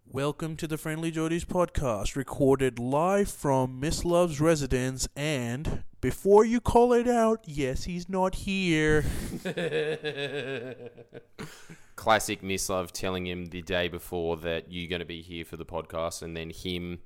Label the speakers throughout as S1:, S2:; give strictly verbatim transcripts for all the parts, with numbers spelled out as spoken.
S1: Welcome to the Friendly Jodies podcast, recorded live from Miss Love's residence. And before you call it out, yes, he's not here.
S2: Classic Miss Love telling him the day before that you're going to be here for the podcast, and then him,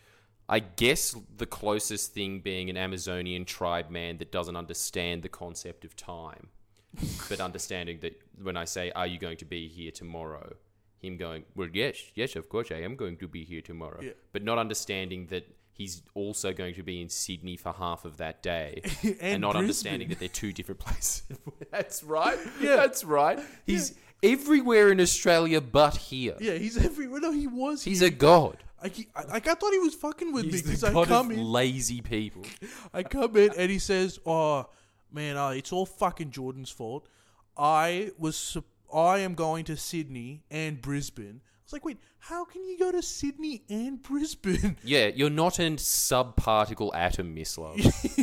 S2: I guess the closest thing being an Amazonian tribe man that doesn't understand the concept of time, but understanding that when I say, are you going to be here tomorrow? Him going, well, yes, yes, of course I am going to be here tomorrow. Yeah. But not understanding that he's also going to be in Sydney for half of that day. and, and not Brisbane. Understanding that they're two different places. That's right. Yeah. That's right. He's yeah. everywhere in Australia but here.
S1: Yeah, he's everywhere. No, he was
S2: He's
S1: here.
S2: a god.
S1: I, I, I thought he was fucking with
S2: he's
S1: me.
S2: He's the god I come of in, lazy people.
S1: I come in and he says, oh, man, uh, it's all fucking Jordan's fault. I was supposed I am going to Sydney and Brisbane. I was like, wait, how can you go to Sydney and Brisbane?
S2: Yeah, you're not a subparticle atom, Miss Love.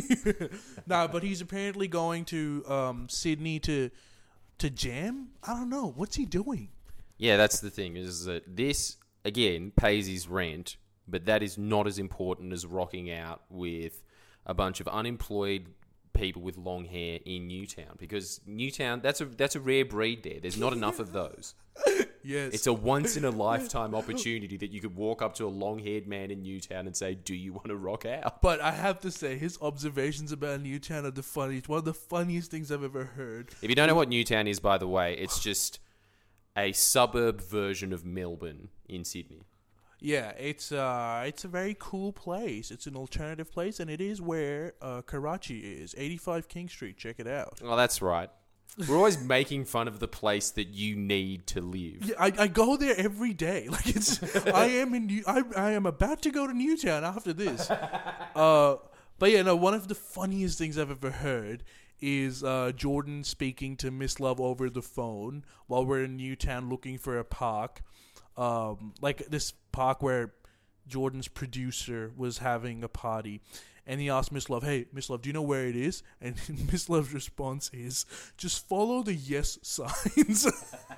S1: Nah, but he's apparently going to um, Sydney to to jam? I don't know. What's he doing?
S2: Yeah, that's the thing, is that this, again, pays his rent, but that is not as important as rocking out with a bunch of unemployed people with long hair in Newtown, because Newtown, that's a that's a rare breed there. There's not enough of those.
S1: Yes.
S2: It's a once in a lifetime opportunity that you could walk up to a long-haired man in Newtown and say, do you want to rock out?
S1: But I have to say, his observations about Newtown are the funniest. One of the funniest things I've ever heard.
S2: If you don't know what Newtown is, by the way, it's just a suburb version of Melbourne in Sydney.
S1: Yeah, it's uh, it's a very cool place. It's an alternative place, and it is where uh, Karachi is, eighty-five King Street. Check it out.
S2: Oh, that's right. We're always making fun of the place that you need to live.
S1: Yeah, I, I go there every day. Like it's, I am in. New, I I am about to go to Newtown after this. Uh, but yeah, no. One of the funniest things I've ever heard is uh, Jordan speaking to Miss Love over the phone while we're in Newtown looking for a park. Um, like this park where Jordan's producer was having a party, and he asked Miss Love, "Hey, Miss Love, do you know where it is?" And Miss Love's response is, "Just follow the yes signs."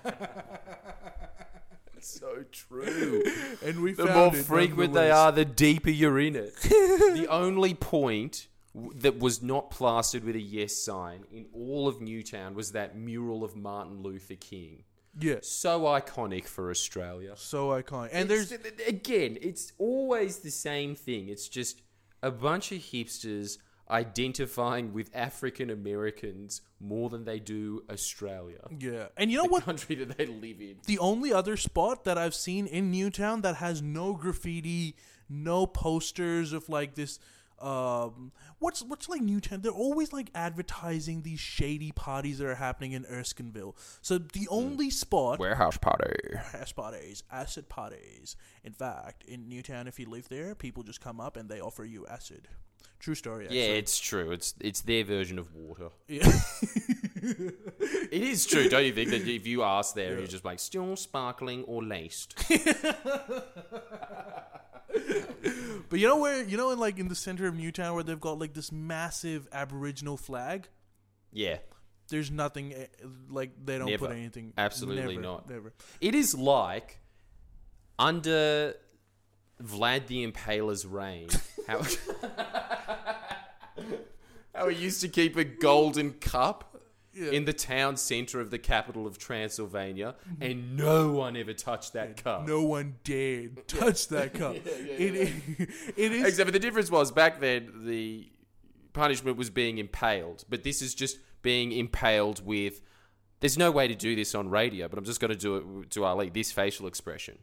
S2: So true.
S1: And we
S2: the
S1: found
S2: more
S1: it
S2: frequent they are, the deeper you're in it. The only point w- that was not plastered with a yes sign in all of Newtown was that mural of Martin Luther King.
S1: Yeah.
S2: So iconic for Australia.
S1: So iconic. And
S2: it's,
S1: there's...
S2: Again, it's always the same thing. It's just a bunch of hipsters identifying with African Americans more than they do Australia.
S1: Yeah. And you know
S2: the
S1: what?
S2: country that they live in.
S1: The only other spot that I've seen in Newtown that has no graffiti, no posters of like this... Um, what's what's like Newtown? They're always like advertising these shady parties that are happening in Erskineville. So the only mm. spot
S2: warehouse party,
S1: warehouse parties, acid parties. In fact, in Newtown, if you live there, people just come up and they offer you acid. True story. Actually.
S2: Yeah, it's true. It's it's their version of water.
S1: Yeah.
S2: It is true, don't you think? That if you ask there, yeah. You're just like still sparkling or laced.
S1: But you know where, you know, in like in the center of Newtown where they've got like this massive Aboriginal flag?
S2: Yeah.
S1: There's nothing, like they don't
S2: never.
S1: put anything.
S2: Absolutely
S1: never,
S2: not.
S1: Never.
S2: It is like under Vlad the Impaler's reign, how, how he used to keep a golden cup yeah. in the town centre of the capital of Transylvania, mm-hmm. and no one ever touched that yeah, cup.
S1: No one dared touch that cup.
S2: yeah, yeah,
S1: it,
S2: yeah.
S1: It, it is.
S2: Except for the difference was back then the punishment was being impaled, but this is just being impaled with. There's no way to do this on radio, but I'm just going to do it to Ali. This facial expression.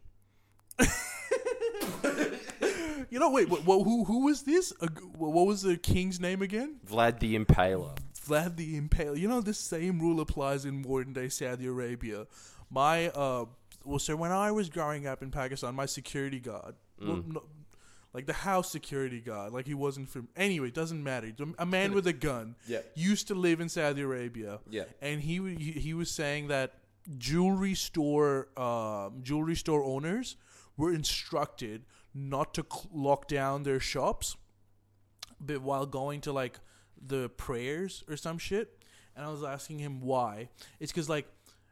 S1: You know, wait. What, what, who who was this? Uh, what was the king's name again?
S2: Vlad the Impaler.
S1: Vlad the Impaler. You know, the same rule applies in modern day Saudi Arabia. My uh, well, so when I was growing up in Pakistan, my security guard, mm. well, no, like the house security guard, like he wasn't from. Anyway, doesn't matter. A man with a gun,
S2: yeah.
S1: used to live in Saudi Arabia,
S2: yeah,
S1: and he he, he was saying that jewelry store um, jewelry store owners were instructed not to cl- lock down their shops, but while going to like the prayers or some shit. And I was asking him why. It's because like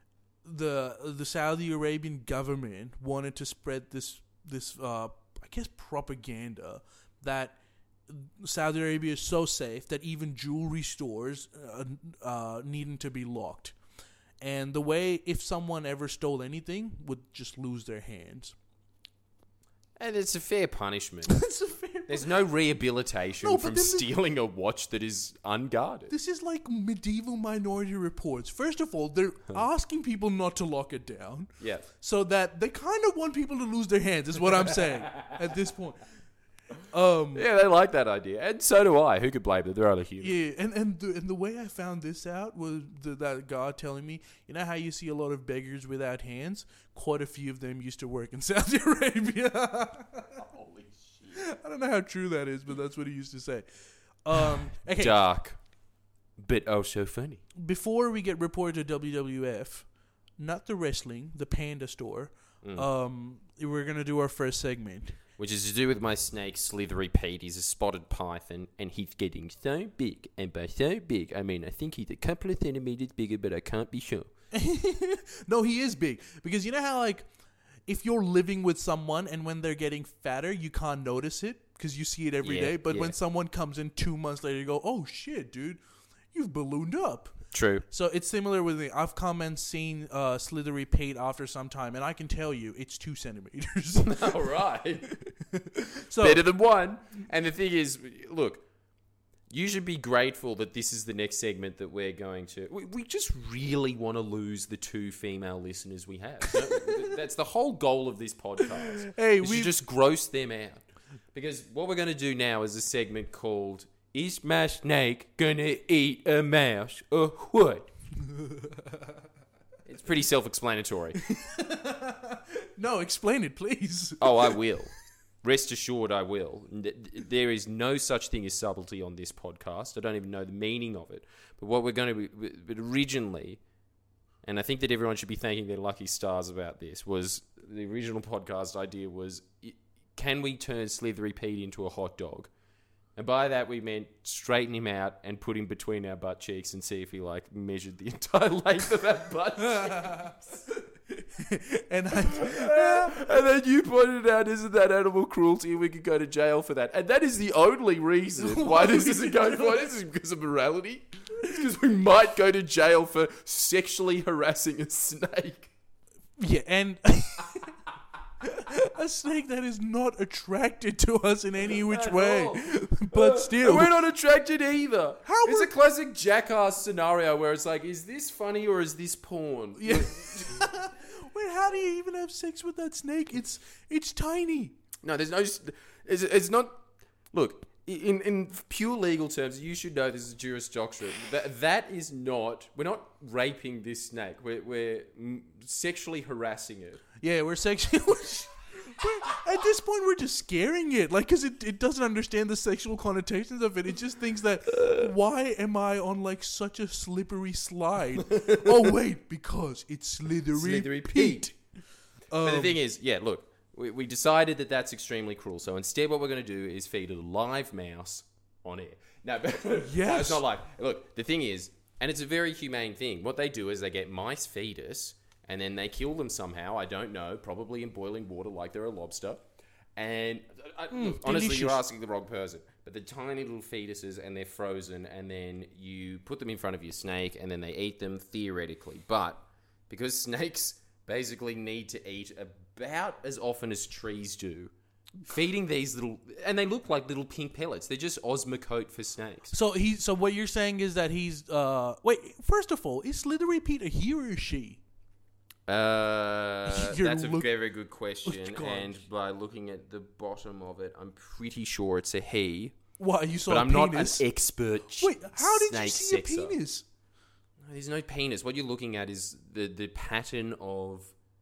S1: the the Saudi Arabian government wanted to spread this this uh, I guess propaganda that Saudi Arabia is so safe that even jewelry stores uh, uh, needing to be locked. And the way, if someone ever stole anything, would just lose their hands.
S2: And it's a fair punishment.
S1: It's a fair
S2: There's no rehabilitation
S1: No, but
S2: from
S1: then the-
S2: stealing a watch that is unguarded.
S1: This is like medieval Minority Reports. First of all, they're asking people not to lock it down.
S2: Yeah.
S1: So that they kind of want people to lose their hands, is what I'm saying at this point. Um,
S2: Yeah, they like that idea. And so do I. Who could blame them? They're only human.
S1: yeah, and and the, and the way I found this out was the, that guy telling me, you know how you see a lot of beggars without hands? Quite a few of them used to work in Saudi Arabia.
S2: Holy shit.
S1: I don't know how true that is, but that's what he used to say. Um, okay,
S2: Dark, but also funny.
S1: before we get reported to W W F, not the wrestling, the Panda Store,
S2: Mm.
S1: um, we're going to do our first segment.
S2: Which is to do with my snake, Slithery Pete. He's a spotted python, and he's getting so big. And by so big, I mean I think he's a couple of centimeters bigger, but I can't be sure.
S1: No, he is big. Because you know how, like, if you're living with someone and when they're getting fatter, you can't notice it because you see it every day.
S2: Yeah,
S1: But
S2: yeah.
S1: when someone comes in two months later, you go, oh, shit, dude, you've ballooned up.
S2: True.
S1: So it's similar with me. I've come and seen uh, Slithery Pate after some time, and I can tell you it's two centimeters.
S2: All right.
S1: So
S2: Better than one. And the thing is, look, you should be grateful that this is the next segment that we're going to. We, we just really want to lose the two female listeners we have. No, that's the whole goal of this podcast.
S1: Hey,
S2: we
S1: we
S2: just gross them out. Because what we're going to do now is a segment called "Is my snake gonna eat a mouse or what?" It's pretty self-explanatory.
S1: no, explain it, please.
S2: Oh, I will. Rest assured, I will. There is no such thing as subtlety on this podcast. I don't even know the meaning of it. But what we're going to be... But originally, and I think that everyone should be thanking their lucky stars about this, was the original podcast idea was, can we turn Slithery Pete into a hot dog? And by that, we meant straighten him out and put him between our butt cheeks and see if he, like, measured the entire length of our butt cheeks.
S1: and I,
S2: And then you pointed out, isn't that animal cruelty? We could go to jail for that. And that is the only reason why this isn't going for this is because of morality. It's because we might go to jail for sexually harassing a snake.
S1: yeah, and a snake that is not attracted to us in any which
S2: At
S1: way,
S2: all.
S1: but still,
S2: And we're not attracted either.
S1: How
S2: it's
S1: we're-
S2: a classic jackass scenario where it's like, is this funny or is this porn?
S1: Yeah. Wait, how do you even have sex with that snake? It's it's tiny.
S2: No, there's no. It's, it's not. Look, in in pure legal terms, you should know this is Juris Doctrine. That that is not. We're not raping this snake. We're we're mm, sexually harassing it.
S1: Yeah, we're sexually. we're, at this point, we're just scaring it, like, because it, it doesn't understand the sexual connotations of it. It just thinks that, why am I on, like, such a slippery slide? Oh, wait, because it's Slithery,
S2: Slithery
S1: Pete.
S2: Pete.
S1: Um,
S2: But the thing is, yeah, look, we, we decided that that's extremely cruel. So instead, what we're going to do is feed a live mouse on air. No, but no,
S1: Yes.
S2: it's not live. Look, the thing is, and it's a very humane thing. What they do is they get mice fetus. And then they kill them somehow. I don't know. Probably in boiling water like they're a lobster. And I, look, honestly,
S1: delicious.
S2: you're asking the wrong person. But they're tiny little fetuses and they're frozen. And then you put them in front of your snake and then they eat them theoretically. But because snakes basically need to eat about as often as trees do, feeding these little... And they look like little pink pellets. They're just Osmocote for snakes.
S1: So he. So what you're saying is that he's. Uh, wait, first of all, is Slithery Pete a he or a she?
S2: Uh,
S1: You're
S2: that's a
S1: look-
S2: very good question,
S1: God.
S2: and by looking at the bottom of it, I'm pretty sure it's a he.
S1: Why, you saw
S2: But
S1: a
S2: I'm not an
S1: penis?
S2: expert.
S1: Wait, how did you
S2: snake
S1: see
S2: sexer.
S1: a penis?
S2: No, there's no penis. What you're looking at is the the pattern of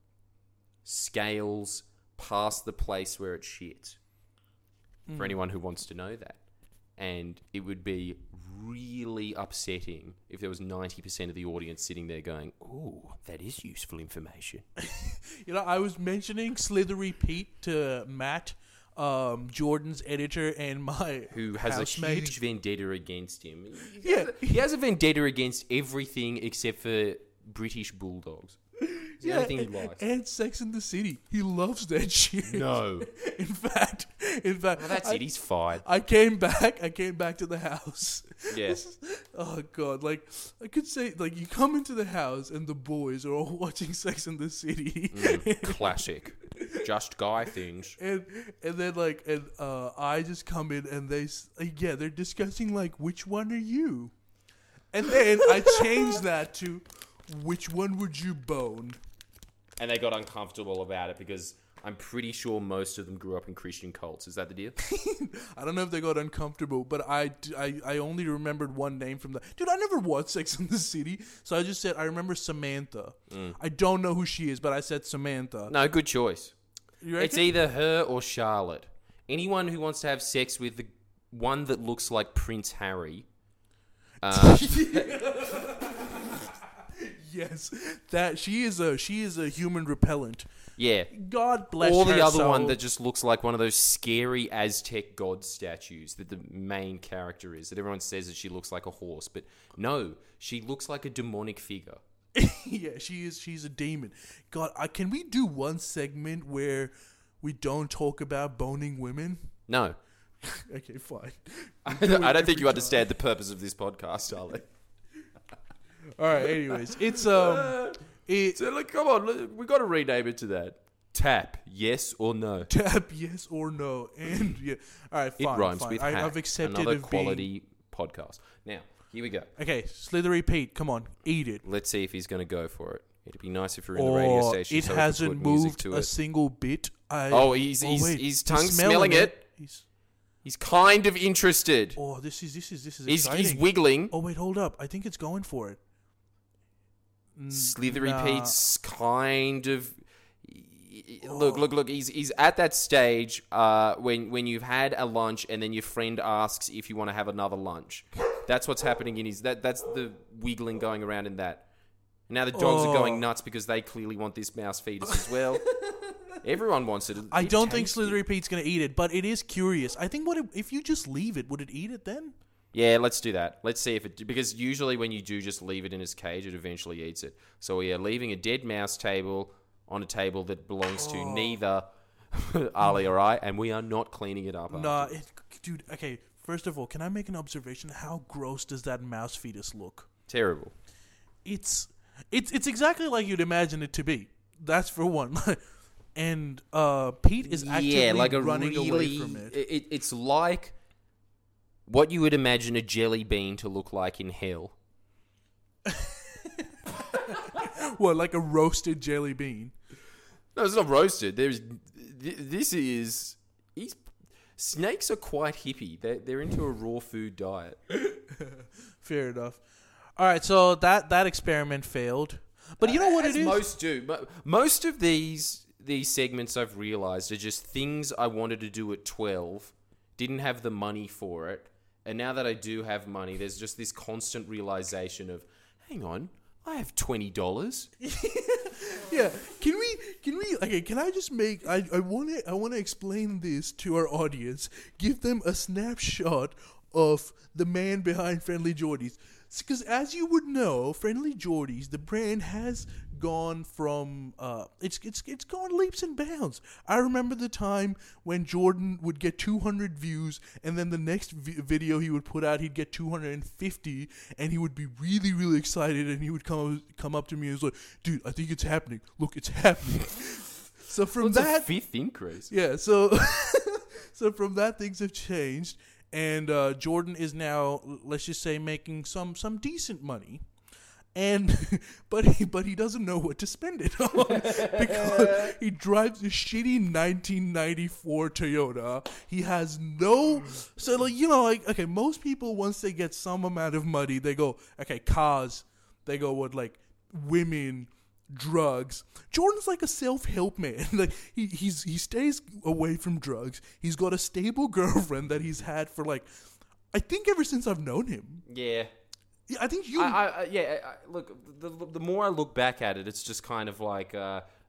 S2: scales past the place where it shit.
S1: Mm.
S2: For anyone who wants to know that, and it would be really upsetting if there was ninety percent of the audience sitting there going, "Ooh, that is useful information."
S1: You know, I was mentioning Slithery Pete to Matt, um, Jordan's editor, and my
S2: Who has
S1: housemate.
S2: a huge vendetta against him. He
S1: Yeah.
S2: has a, he has a vendetta against everything except for British bulldogs. It's the only thing he likes.
S1: And Sex in the City. He loves that shit.
S2: No.
S1: In fact, in fact,
S2: Well, that's
S1: I,
S2: it. He's fired.
S1: I came back. I came back to the house.
S2: Yeah.
S1: Oh god! Like I could say, like you come into the house and the boys are all watching Sex in the City.
S2: Mm, classic. Just guy things.
S1: And and then like and uh, I just come in and they s- uh, yeah they're discussing like which one are you, and then I changed that to which one would you bone.
S2: And they got uncomfortable about it because I'm pretty sure most of them grew up in Christian cults. Is that the deal?
S1: I don't know if they got uncomfortable, but I, d- I, I only remembered one name from the dude. I never watched Sex in the City, so I just said I remember Samantha.
S2: Mm.
S1: I don't know who she is, but I said Samantha.
S2: No, good choice.
S1: You
S2: It's
S1: reckon?
S2: either her or Charlotte. Anyone who wants to have sex with the one that looks like Prince Harry. Uh,
S1: Yes, that she is a she is a human repellent.
S2: yeah.
S1: God bless
S2: Or
S1: her
S2: the other
S1: soul.
S2: one that just looks like one of those scary Aztec god statues that the main character is. That everyone says that she looks like a horse. But no, she looks like a demonic figure.
S1: Yeah, she is. She's a demon. God, I, can we do one segment where we don't talk about boning women?
S2: No.
S1: Okay, fine.
S2: I
S1: We'll do
S2: don't,
S1: it
S2: I don't think
S1: every
S2: you
S1: time.
S2: understand the purpose of this podcast, darling.
S1: All right. Anyways, it's um, it
S2: So, like, come on, look, we got to rename it to that. Tap, yes or no.
S1: tap yes or no, and yeah. All right,
S2: It
S1: fine.
S2: rhymes
S1: fine.
S2: with
S1: I,
S2: hack,
S1: I've accepted
S2: another
S1: of being-
S2: quality podcast. Now, here we go.
S1: Okay, Slithery Pete, come on, eat it.
S2: Let's see if he's going to go for it. It'd be nice if we were in the radio
S1: Or
S2: station.
S1: it
S2: so we could
S1: hasn't
S2: put music
S1: moved
S2: to
S1: a
S2: it.
S1: single bit. I,
S2: Oh, he's he's
S1: wait,
S2: his
S1: he's
S2: tongue's smelling it.
S1: He's,
S2: He's kind of interested.
S1: oh, this is this is this is
S2: He's
S1: exciting.
S2: he's wiggling.
S1: Oh wait, hold up. I think it's going for it. Mm,
S2: Slithery
S1: nah.
S2: Pete's kind of
S1: Oh.
S2: look, look, look. He's he's at that stage uh, when when you've had a lunch and then your friend asks if you want to have another lunch. That's what's happening in his. That that's the wiggling going around in that. Now the dogs
S1: Oh.
S2: are going nuts because they clearly want this mouse fetus as well. Everyone wants it.
S1: I
S2: It
S1: don't think
S2: tastes good.
S1: Slithery Pete's gonna eat it, but it is curious. I think what it, if you just leave it, would it eat it then?
S2: Yeah, let's do that. Let's see if it... Because usually when you do just leave it in its cage, it eventually eats it. So we are leaving a dead mouse table on a table that belongs to
S1: Oh.
S2: neither Ali or I, and we are not cleaning it up.
S1: Nah,
S2: after.
S1: it, dude. Okay, first of all, can I make an observation? How gross does that mouse fetus look?
S2: Terrible.
S1: It's it's it's exactly like you'd imagine it to be. That's for one. And uh, Pete is actively
S2: yeah, like a
S1: running
S2: really...
S1: away from it.
S2: it. It's like what you would imagine a jelly bean to look like in hell.
S1: What, like a roasted jelly bean?
S2: No, it's not roasted. There's... th- This is... He's... Snakes are quite hippie. They're, they're into a raw food diet.
S1: Fair enough. All right, so that that experiment failed. But you know what
S2: As
S1: it is?
S2: most do. Mo- Most of these these segments I've realized are just things I wanted to do at twelve, didn't have the money for it, and now that I do have money, there's just this constant realization of, hang on, I have twenty dollars.
S1: Yeah. Can we? Can we? Okay. Can I just make? I I want to. I want to explain this to our audience. Give them a snapshot of the man behind Friendly Jordies. Because as you would know, Friendly Jordies, the brand has gone from uh, it's it's it's gone leaps and bounds. I remember the time when Jordan would get two hundred views, and then the next vi- video he would put out, he'd get two hundred fifty, and he would be really really excited, and he would come come up to me and was like, "Dude, I think it's happening. Look, it's happening." So from
S2: What's a
S1: that,
S2: fifth increase?
S1: yeah, so so from that things have changed, and uh, Jordan is now, let's just say, making some some decent money, and but he but he doesn't know what to spend it on because he drives a shitty nineteen ninety-four Toyota. He has no, so like you know like okay, most people once they get some amount of money, they go okay cars, they go what like women. Drugs. Jordan's like a self-help man. Like he he's he stays away from drugs. He's got a stable girlfriend that he's had for like, I think ever since I've known him.
S2: Yeah.
S1: Yeah, I think you.
S2: I, I, I- yeah, I, I- look, the, the more I look back at it, it's just kind of like uh,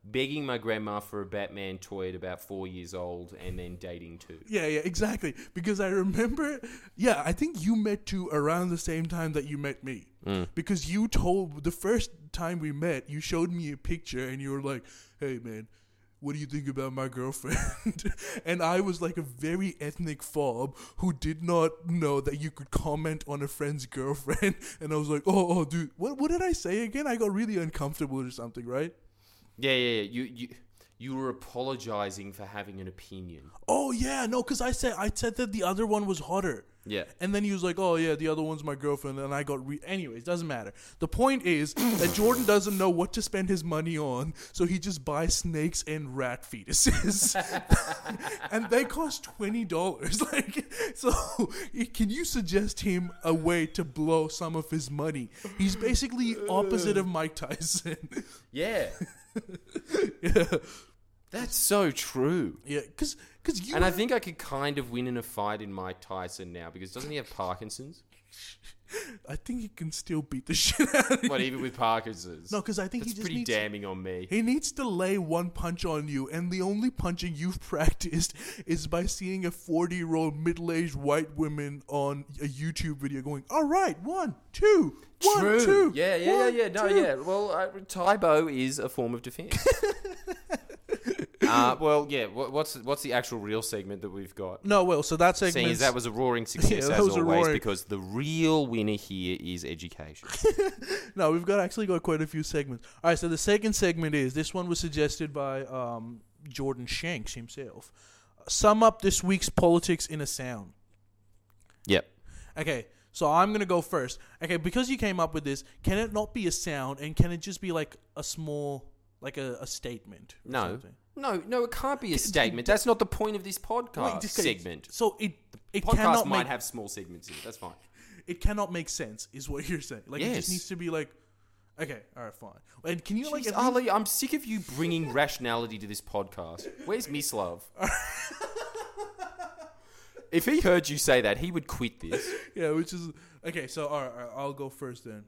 S2: begging my grandma for a Batman toy at about four years old and then dating too.
S1: Yeah, yeah, exactly. Because I remember, yeah, I think you met too around the same time that you met me.
S2: Mm.
S1: Because you told, the first time we met, you showed me a picture and you were like, hey, man, what do you think about my girlfriend? And I was like a very ethnic fob who did not know that you could comment on a friend's girlfriend. And I was like, oh, oh, dude, what what did I say again? I got really uncomfortable or something, right?
S2: Yeah, yeah, yeah. You, you, you were apologizing for having an opinion.
S1: Oh, yeah, no, because I said, I said that the other one was hotter.
S2: Yeah.
S1: And then he was like, oh, yeah, the other one's my girlfriend. And I got... Re- Anyways, doesn't matter. The point is that Jordan doesn't know what to spend his money on, so he just buys snakes and rat fetuses. And they cost twenty dollars. Like, so can you suggest him a way to blow some of his money? He's basically opposite of Mike Tyson.
S2: Yeah.
S1: Yeah.
S2: That's so true.
S1: Yeah, because you...
S2: And I think I could kind of win in a fight in Mike Tyson now, because doesn't he have Parkinson's?
S1: I think he can still beat the shit out of you.
S2: What, even with Parkinson's?
S1: No, because I think
S2: That's
S1: he just
S2: pretty
S1: needs...
S2: damning on me.
S1: He needs to lay one punch on you, and the only punching you've practiced is by seeing a forty-year-old middle-aged white woman on a YouTube video going, all right, one, two, one,
S2: True.
S1: two,
S2: Yeah, yeah,
S1: one,
S2: yeah, yeah. No,
S1: two."
S2: yeah. Well, uh, Tybo is a form of defense. uh, well, yeah. What, what's what's the actual real segment that we've got?
S1: No, well, so that segment...
S2: Seeing as that was a roaring success,
S1: Yeah, that
S2: as
S1: was a
S2: always,
S1: roaring-
S2: because the real winner here is education.
S1: No, we've got actually got quite a few segments. All right, so the second segment is, this one was suggested by um, Jordan Shanks himself. Sum up this week's politics in a sound.
S2: Yep.
S1: Okay, so I'm going to go first. Okay, because you came up with this, can it not be a sound, and can it just be like a small, like a, a statement? Or
S2: No.
S1: something?
S2: No, no, it can't be a statement. That's not the point of this podcast
S1: Wait, just- okay,
S2: segment.
S1: So it it
S2: Podcast
S1: cannot
S2: might
S1: make
S2: have small segments in it. That's fine.
S1: it cannot make sense, is what you're saying. Like it
S2: Yes.
S1: just needs to be like, okay, all right, fine. And can you like
S2: Jeez,
S1: at least-
S2: Ali, I'm sick of you bringing rationality to this podcast. Where's Miss Love? If he heard you say that, he would quit this.
S1: Yeah, which is okay. So all right, all right, I'll go first then.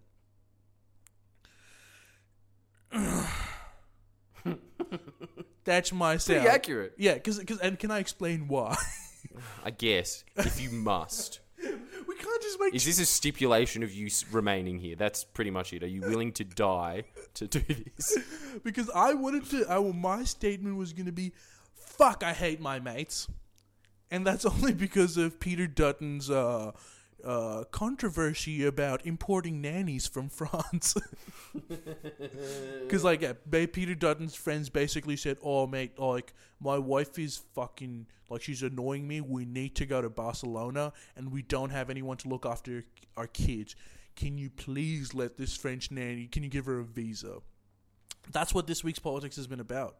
S1: That's my sound.
S2: Pretty accurate.
S1: Yeah, because and can I explain why?
S2: I guess, if you must.
S1: We can't just make.
S2: Is this a stipulation of you s- remaining here? That's pretty much it. Are you willing to die to do this?
S1: Because I wanted to. I, my statement was going to be, "Fuck, I hate my mates," and that's only because of Peter Dutton's uh, uh, controversy about importing nannies from France. Because like, yeah, ba- Peter Dutton's friends basically said, "Oh, mate, like my wife is fucking like she's annoying me. We need to go to Barcelona, and we don't have anyone to look after our kids. Can you please let this French nanny? Can you give her a visa?" That's what this week's politics has been about.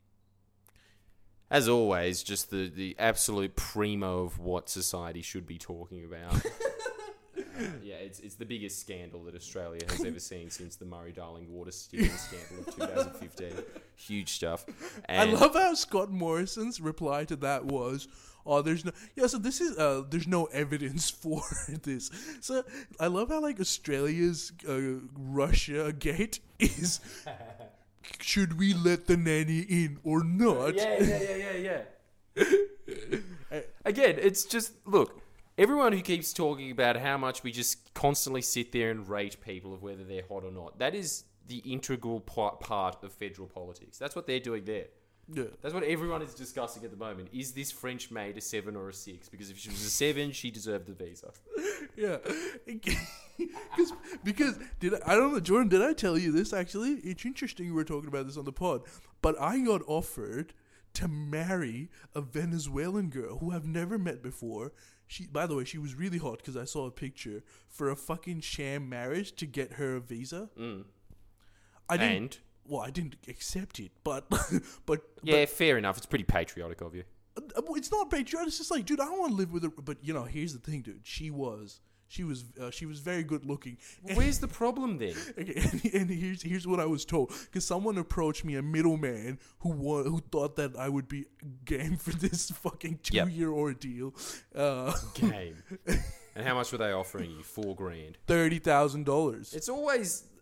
S2: As always, just the, the absolute primo of what society should be talking about. Uh, yeah, it's it's the biggest scandal that Australia has ever seen since the Murray-Darling water stealing scandal of two thousand fifteen. Huge stuff. And
S1: I love how Scott Morrison's reply to that was, "Oh, there's no yeah." So this is uh, there's no evidence for this. So I love how like Australia's uh, Russia gate is. Should we let the nanny in or not?
S2: Yeah, yeah, yeah, yeah, yeah. Again, it's just, look, everyone who keeps talking about how much we just constantly sit there and rate people of whether they're hot or not, that is the integral part, part of federal politics. That's what they're doing there.
S1: Yeah.
S2: That's what everyone is discussing at the moment. Is this French maid a seven or a six? Because if she was a seven, she deserved the visa.
S1: Yeah. Because, because did I, I don't know, Jordan, did I tell you this actually? It's interesting we were talking about this on the pod. But I got offered to marry a Venezuelan girl who I've never met before. She, by the way, she was really hot because I saw a picture, for a fucking sham marriage to get her a visa.
S2: Mm.
S1: I didn't.
S2: And?
S1: Well, I didn't accept it, but but
S2: Yeah, fair enough. It's pretty patriotic of you.
S1: but, uh, it's not patriotic. It's just like, dude, I don't want to live with her. But you know, here's the thing, dude. She was, she was, uh, she was very good looking.
S2: Where's the problem then?
S1: Okay, and, and here's here's what I was told, because someone approached me, a middleman who wa- who thought that I would be game for this fucking two
S2: Yep.
S1: year ordeal. Uh,
S2: Game. And how much were they offering you? Four grand.
S1: Thirty thousand dollars.
S2: It's always...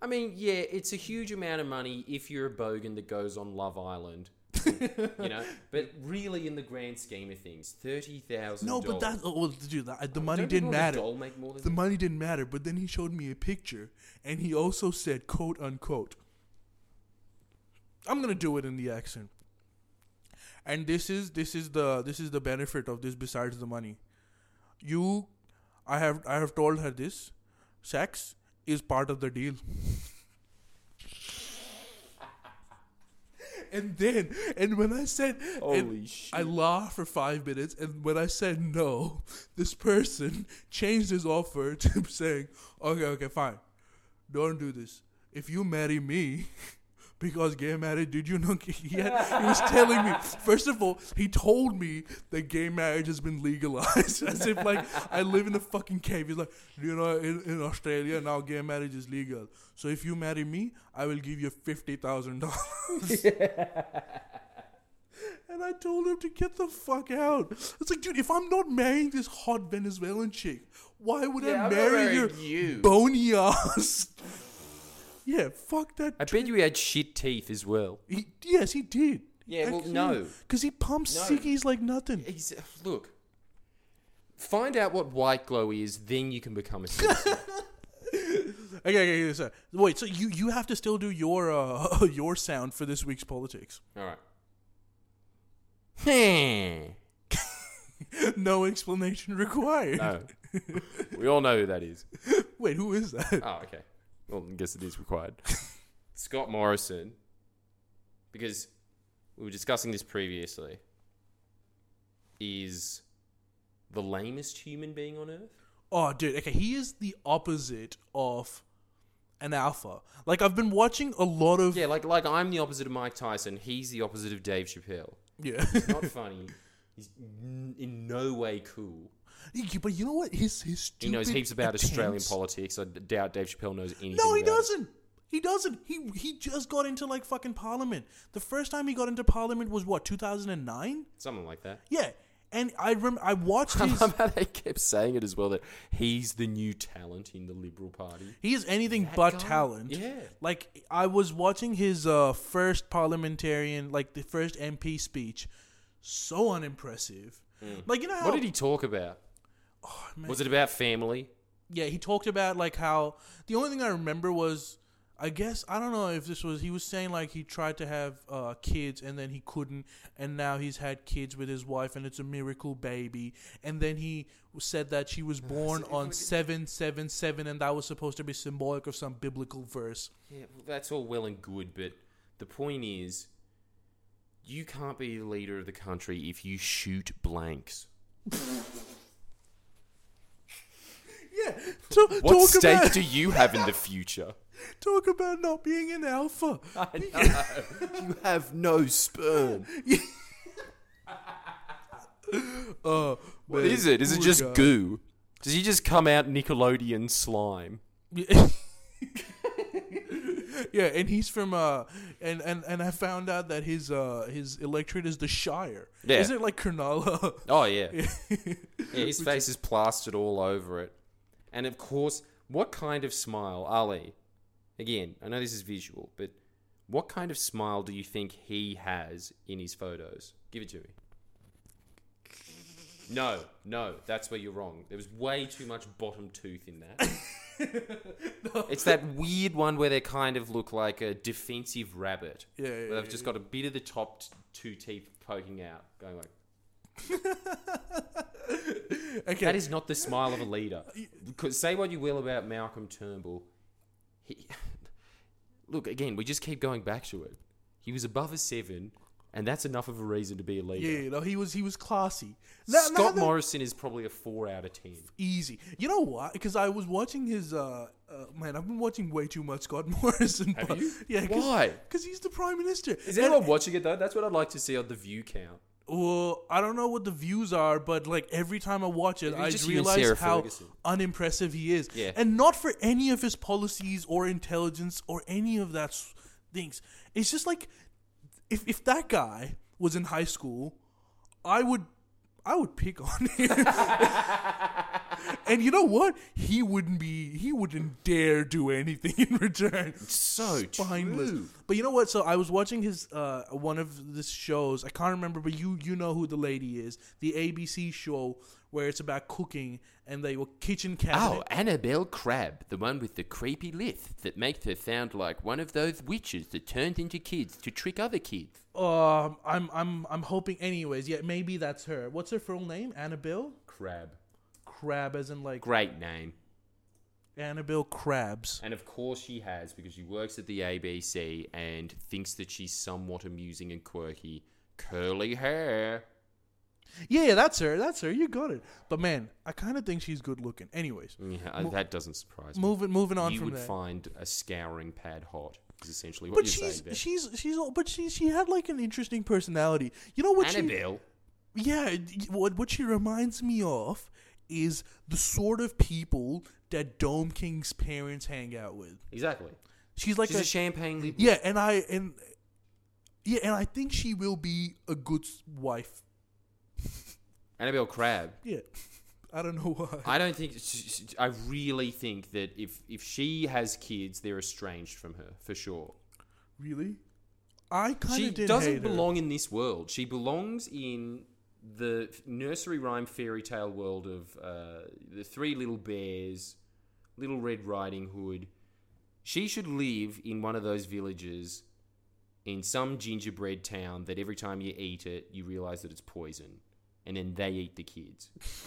S2: I mean, yeah, it's a huge amount of money if you're a bogan that goes on Love Island. You know, but really, in the grand scheme of things, thirty thousand.
S1: No, but that oh, well, dude, that, the
S2: Oh,
S1: money
S2: don't
S1: didn't
S2: people on a
S1: matter.
S2: doll make more than
S1: The
S2: that?
S1: money didn't matter. But then he showed me a picture, and he also said, "quote unquote." I'm gonna do it in the accent. And this is this is the this is the benefit of this besides the money. You, I have I have told her this, sex is part of the deal. And then, and when I said,
S2: Holy
S1: and
S2: shit.
S1: I laughed for five minutes, and when I said no, this person changed his offer to saying, okay, okay, fine, don't do this. If you marry me, because gay marriage, did you know, he, had, he was telling me, first of all, he told me that gay marriage has been legalized, as if like I live in a fucking cave. He's like, you know, in, in Australia now gay marriage is legal. So if you marry me, I will give you fifty thousand dollars. And I told him to get the fuck out. It's like, dude, if I'm not marrying this hot Venezuelan chick, why would
S2: Yeah,
S1: I
S2: I'm not
S1: marry
S2: marrying
S1: your
S2: you.
S1: bony ass? Yeah, fuck that.
S2: I bet you he had shit teeth as well.
S1: He, yes, he did.
S2: Yeah, well, no.
S1: Because he pumps
S2: No.
S1: sickies like nothing.
S2: He's, look, find out what white glow is, then you can become a citizen.
S1: Okay, okay, okay, sorry. Wait, so you, you have to still do your uh, your sound for this week's politics.
S2: All right.
S1: No explanation required.
S2: No. We all know who that is.
S1: Wait, who is that?
S2: Oh, okay. Well, I guess it is required. Scott Morrison, because we were discussing this previously, is the lamest human being on earth.
S1: Oh, dude, okay, he is the opposite of an alpha. Like, I've been watching a lot of...
S2: Yeah, like like I'm the opposite of Mike Tyson. He's the opposite of Dave Chappelle.
S1: Yeah.
S2: He's not funny. He's n- in no way cool.
S1: Yeah, but you know what? His, his stupid
S2: He knows heaps about
S1: attempts-
S2: Australian politics. I doubt Dave Chappelle knows anything
S1: No, he
S2: about it.
S1: doesn't. He doesn't. He he just got into, like, fucking Parliament. The first time he got into Parliament was, what, two thousand nine?
S2: Something like that.
S1: Yeah. And I rem- I watched
S2: I
S1: his...
S2: love how they kept saying it as well, that he's the new talent in the Liberal Party.
S1: He is anything
S2: That
S1: but
S2: guy?
S1: talent.
S2: Yeah.
S1: Like, I was watching his uh, first parliamentarian, like, the first M P speech. So unimpressive. Like, you know how...
S2: What did he talk about?
S1: Oh, man.
S2: Was it about family?
S1: Yeah, he talked about, like, how... The only thing I remember was... I guess, I don't know if this was... He was saying, like, he tried to have uh, kids and then he couldn't. And now he's had kids with his wife and it's a miracle baby. And then he said that she was born on seven seven seven and that was supposed to be symbolic of some biblical verse.
S2: Yeah, well, that's all well and good, but the point is, you can't be the leader of the country if you shoot blanks.
S1: Yeah. So,
S2: What
S1: talk
S2: stake
S1: about,
S2: do you have in the future?
S1: talk about not being an alpha.
S2: I know. You have no sperm.
S1: Uh,
S2: What
S1: man,
S2: is it? Is it
S1: poor
S2: just
S1: guy.
S2: goo? Does he just come out Nickelodeon slime?
S1: Yeah. Yeah, and he's from uh, and, and, and I found out that his uh his electorate is the Shire.
S2: Yeah.
S1: Is it like Cronulla?
S2: Oh, yeah. Yeah, his face is plastered all over it. And of course, what kind of smile, Ali? Again, I know this is visual, but what kind of smile do you think he has in his photos? Give it to me. No, no, that's where you're wrong. There was way too much bottom tooth in that.
S1: No.
S2: It's that weird one where they kind of look like a defensive rabbit.
S1: Yeah, yeah,
S2: Where
S1: yeah,
S2: they've just got a bit of the top t- two teeth poking out, going like...
S1: Okay.
S2: That is not the smile of a leader. Because say what you will about Malcolm Turnbull. He, look, again, we just keep going back to it. He was above a seven, and that's enough of a reason to be a leader.
S1: Yeah, no, he was he was classy. Now- now
S2: Scott
S1: that-
S2: Morrison is probably a four out of ten.
S1: Easy. You know what? Because I was watching his. Uh, uh, man, I've been watching way too much Scott Morrison.
S2: Have
S1: but-
S2: you?
S1: Yeah. Cause,
S2: Why?
S1: Because he's the prime minister.
S2: Is
S1: And-
S2: anyone watching it though? That's what I'd like to see on the view count.
S1: Well, I don't know what the views are, but like every time I watch it,
S2: Maybe
S1: I
S2: just you and
S1: realize
S2: Sarah
S1: how
S2: Ferguson.
S1: unimpressive he is.
S2: Yeah.
S1: And not for any of his policies or intelligence or any of that s- things. It's just like if if that guy was in high school, I would I would pick on him. And you know what? He wouldn't be. He wouldn't dare do anything in return.
S2: So
S1: Spineless.
S2: true.
S1: But you know what? So I was watching his uh, one of the shows. I can't remember, but you you know who the lady is. The A B C show where it's about cooking and they were kitchen cabinet.
S2: Oh, Annabelle Crabb, the one with the creepy lisp that makes her sound like one of those witches that turned into kids to trick other kids.
S1: Um, I'm I'm I'm hoping. Anyways, yeah, maybe that's her. What's her full name? Annabelle
S2: Crabb.
S1: Crab, as in like
S2: Great name.
S1: Annabelle Crabs.
S2: And of course she has, because she works at the A B C and thinks that she's somewhat amusing and quirky. Curly hair.
S1: Yeah, yeah, that's her. That's her. You got it. But man, I kind of think she's good looking. Anyways,
S2: Yeah,
S1: Mo-
S2: that doesn't surprise me.
S1: moving moving on
S2: you
S1: from
S2: would
S1: there.
S2: find a scouring pad hot, is essentially what
S1: But
S2: you're
S1: she's
S2: saying there.
S1: she's she's but she she had like an interesting personality. You know what?
S2: Annabelle.
S1: She, yeah, what what she reminds me of is the sort of people that Dome King's parents hang out with.
S2: Exactly.
S1: She's like
S2: She's a,
S1: a
S2: champagne liberal.
S1: yeah, and I and yeah, and I think she will be a good s- wife.
S2: Annabelle Crabb.
S1: Yeah, I don't know why.
S2: I don't think. I really think that if if she has kids, they're estranged from her for sure.
S1: Really, I kind
S2: She
S1: of did
S2: doesn't
S1: hate her.
S2: belong in this world. She belongs in the nursery rhyme fairy tale world of uh, the Three Little Bears, Little Red Riding Hood. She should live in one of those villages in some gingerbread town that every time you eat it, you realize that it's poison. And then they eat the kids.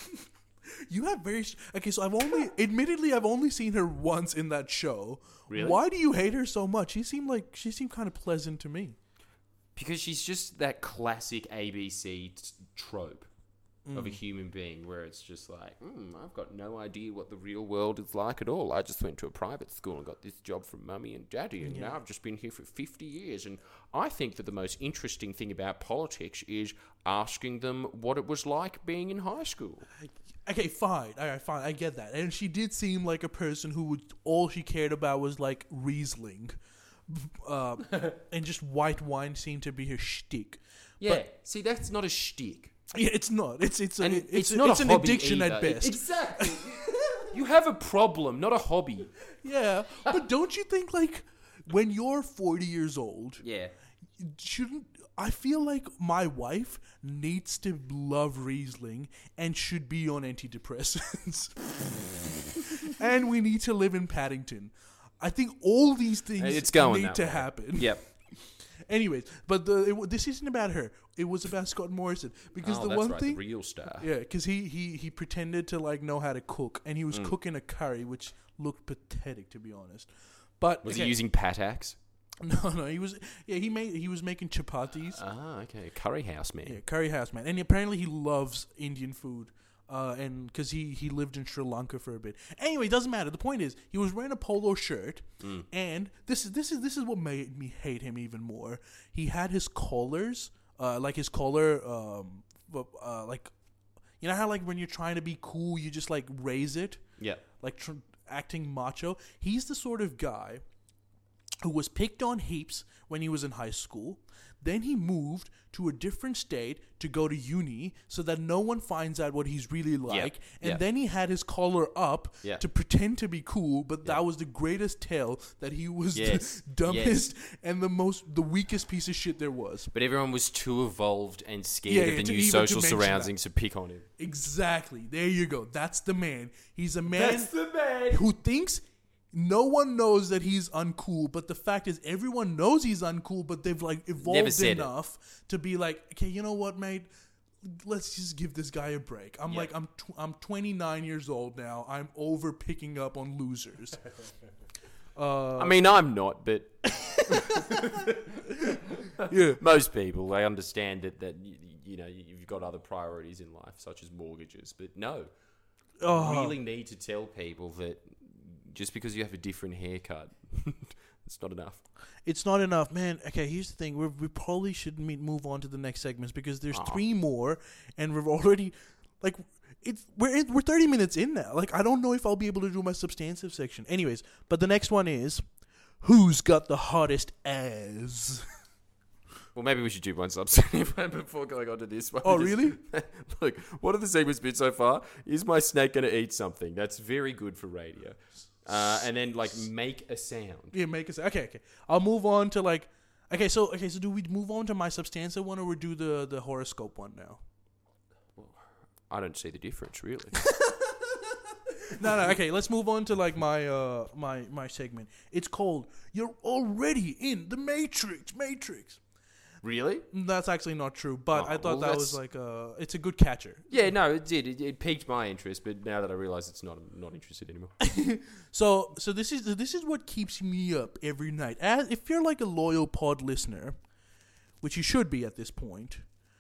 S1: You have very sh- okay. So I've only, admittedly, I've only seen her once in that show.
S2: Really?
S1: Why do you hate her so much? She seemed like she seemed kind of pleasant to me.
S2: Because she's just that classic A B C t- trope of a human being where it's just like, mm, I've got no idea what the real world is like at all. I just went to a private school and got this job from mummy and daddy, and
S1: Yeah.
S2: now I've just been here for fifty years. And I think that the most interesting thing about politics is asking them what it was like being in high school.
S1: Okay, fine. All right, fine. I get that. And she did seem like a person who would, all she cared about was like Riesling. Uh, and just white wine seemed to be her shtick.
S2: Yeah,
S1: But-
S2: see, that's not a shtick.
S1: Yeah, it's not. It's it's a,
S2: And
S1: it's,
S2: it's,
S1: a-
S2: not
S1: it's
S2: a
S1: an
S2: hobby
S1: addiction
S2: either.
S1: at best.
S2: Exactly. You have a problem, not a hobby.
S1: Yeah, but don't you think like when you're forty years old,
S2: Yeah.
S1: shouldn't I feel like my wife needs to love Riesling and should be on antidepressants, and we need to live in Paddington. I think all these things
S2: It's going
S1: need
S2: that
S1: to
S2: way.
S1: happen.
S2: Yep.
S1: Anyways, but the it, this isn't about her. It was about Scott Morrison because
S2: oh,
S1: the
S2: that's
S1: one
S2: right,
S1: thing.
S2: the real star.
S1: Yeah, because he, he, he pretended to like know how to cook, and he was
S2: Mm.
S1: cooking a curry, which looked pathetic to be honest. But
S2: Was
S1: okay,
S2: he using Patax?
S1: No, no, he was. Yeah, he made he was making chapatis.
S2: Ah, okay. Curry house man.
S1: Yeah, curry house man, and apparently he loves Indian food. Uh, and because he, he lived in Sri Lanka for a bit. Anyway, it doesn't matter. The point is, he was wearing a polo shirt,
S2: Mm.
S1: and this is this is this is what made me hate him even more. He had his collars, uh, like his collar, um, uh, like you know how like when you're trying to be cool, you just like raise it,
S2: Yeah.
S1: like tr- acting macho. He's the sort of guy who was picked on heaps when he was in high school. Then he moved to a different state to go to uni so that no one finds out what he's really like. And
S2: yeah.
S1: then he had his collar up
S2: Yeah.
S1: to pretend to be cool, but
S2: Yeah.
S1: that was the greatest tell that he was
S2: Yes,
S1: the dumbest and the most the weakest piece of shit there was.
S2: But everyone was too evolved and scared
S1: Yeah,
S2: of
S1: yeah,
S2: the
S1: to
S2: new
S1: even to
S2: social
S1: mention
S2: surroundings to pick on him.
S1: Exactly. There you go. That's the man. He's a man
S2: the man.
S1: who thinks no one knows that he's uncool, but the fact is everyone knows he's uncool, but they've like
S2: Never
S1: evolved
S2: said it.
S1: enough to be like, okay, you know what, mate? Let's just give this guy a break. I'm
S2: Yeah.
S1: like, I'm tw- I'm twenty-nine years old now. I'm over picking up on losers. uh,
S2: I mean, I'm not, but
S1: yeah.
S2: most people, they understand that, that you, you know, you've got other priorities in life, such as mortgages. But no,
S1: Oh.
S2: you really need to tell people that just because you have a different haircut, it's not enough.
S1: It's not enough, man. Okay, here's the thing: we're, we probably should meet, move on to the next segments because there's
S2: Aw.
S1: three more, and we've already like it's we're in, we're thirty minutes in now. Like I don't know if I'll be able to do my substantive section. Anyways, but the next one is who's got the hottest ass?
S2: Well, maybe we should do one substantive one before going on to this one.
S1: Oh,
S2: Just-
S1: really?
S2: Look, what have the segments been so far? Is my snake going to eat something? That's very good for radio. Uh, and then, like, make a sound.
S1: Yeah, make us okay. Okay, I'll move on to like. Okay, so okay, so do we move on to my substantive one, or we do the the horoscope one now?
S2: I don't see the difference, really.
S1: No, no. Okay, let's move on to like my uh my my segment. It's called "You're Already in the Matrix." Matrix.
S2: Really?
S1: That's actually not true, but
S2: Oh,
S1: I thought
S2: well,
S1: that was
S2: that's-
S1: like a. It's a good catcher.
S2: Yeah, no, it did. It, it piqued my interest, but now that I realise it's not, I'm not interested anymore.
S1: So so this is this is what keeps me up every night. As if you're like a loyal pod listener, which you should be at this point,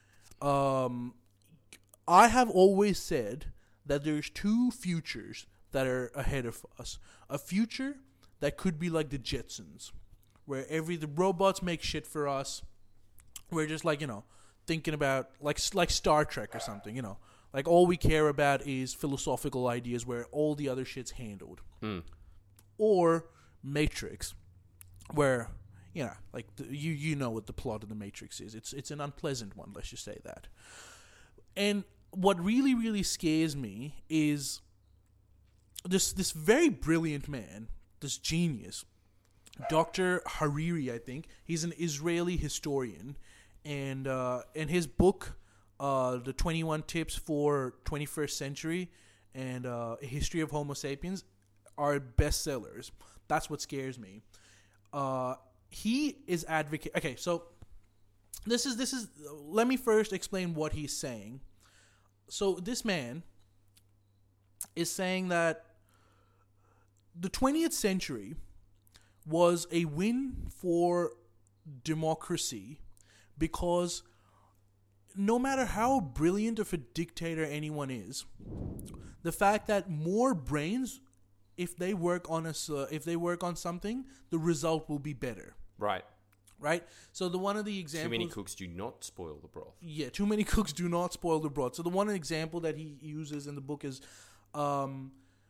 S1: um, I have always said that there's two futures that are ahead of us. A future that could be like the Jetsons, where every the robots make shit for us. We're just like, you know, thinking about like like Star Trek or something, you know. Like all we care about is philosophical ideas where all the other shit's handled.
S2: Mm.
S1: Or Matrix, where, you know, like the, you you know what the plot of the Matrix is. It's it's an unpleasant one, let's just say that. And what really really scares me is this this very brilliant man, this genius, Doctor Hariri, I think. He's an Israeli historian, and uh, in his book, uh, the twenty-one Tips for twenty-first Century and uh, A History of Homo Sapiens are bestsellers. That's what scares me. Uh, he is advocate. Okay, so this is this is. Let me first explain what he's saying. So this man is saying that the twentieth century was a win for democracy because no matter how brilliant of a dictator anyone is, the fact that more brains, if they work on a, uh, if they work on something, the result will be better.
S2: Right.
S1: Right? So the one of the examples...
S2: Too many cooks do not spoil the broth.
S1: Yeah, too many cooks do not spoil the broth. So the one example that he uses in the book is... Um,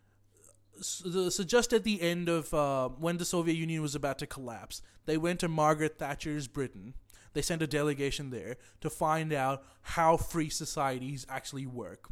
S1: So, so just at the end of uh, when the Soviet Union was about to collapse, they went to Margaret Thatcher's Britain. They sent a delegation there to find out how free societies actually work.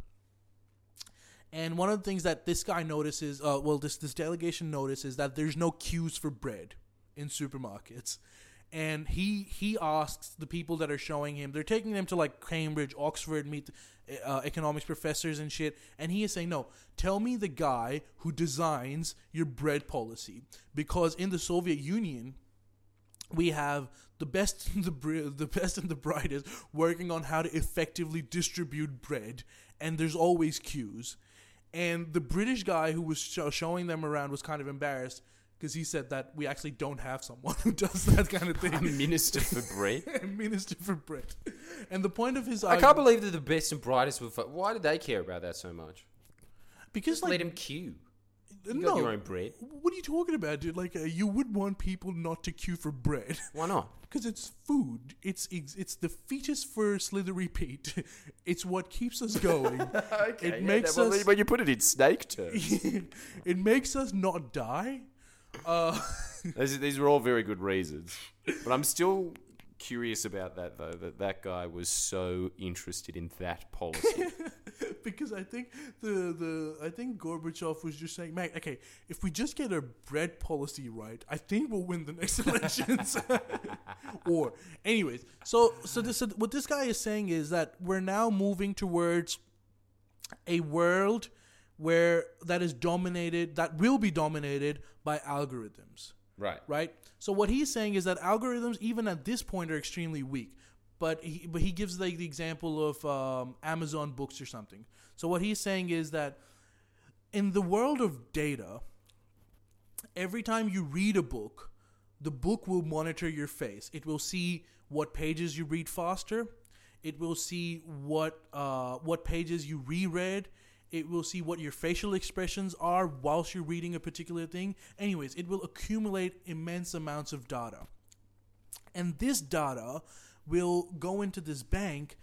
S1: And one of the things that this guy notices, uh, well, this this delegation notices that there's no queues for bread in supermarkets. And he he asks the people that are showing him, they're taking them to like Cambridge, Oxford, meet uh, economics professors and shit. And he is saying, no, tell me the guy who designs your bread policy. Because in the Soviet Union, we have the best, the the best and the brightest working on how to effectively distribute bread. And there's always queues. And the British guy who was show, showing them around was kind of embarrassed. Because he said that we actually don't have someone who does that kind of thing.
S2: A minister for bread?
S1: A minister for bread. And the point of his
S2: I can't believe that the best and brightest were... Fu- Why did they care about that so much?
S1: Because
S2: Just
S1: like,
S2: let him queue. You
S1: no,
S2: got your own bread.
S1: What are you talking about, dude? Like, uh, you would want people not to queue for bread.
S2: Why not?
S1: Because it's food. It's, it's it's the fetus for Slithery Pete. It's what keeps us going.
S2: Okay,
S1: it
S2: yeah,
S1: makes
S2: that- well,
S1: us...
S2: When you put it in snake terms.
S1: It makes us not die. Uh...
S2: these, these are all very good reasons. But I'm still curious about that, though, that that guy was so interested in that policy.
S1: Because I think the, the I think Gorbachev was just saying, man, okay, if we just get our bread policy right, I think we'll win the next elections. Or, anyways, so so this so what this guy is saying is that we're now moving towards a world where that is dominated, that will be dominated by algorithms.
S2: Right.
S1: Right? So what he's saying is that algorithms, even at this point, are extremely weak. But he, but he gives like the example of um, Amazon books or something. So what he's saying is that in the world of data, every time you read a book, the book will monitor your face. It will see what pages you read faster. It will see what uh, what pages you reread. It will see what your facial expressions are whilst you're reading a particular thing. Anyways, it will accumulate immense amounts of data. And this data will go into this bank.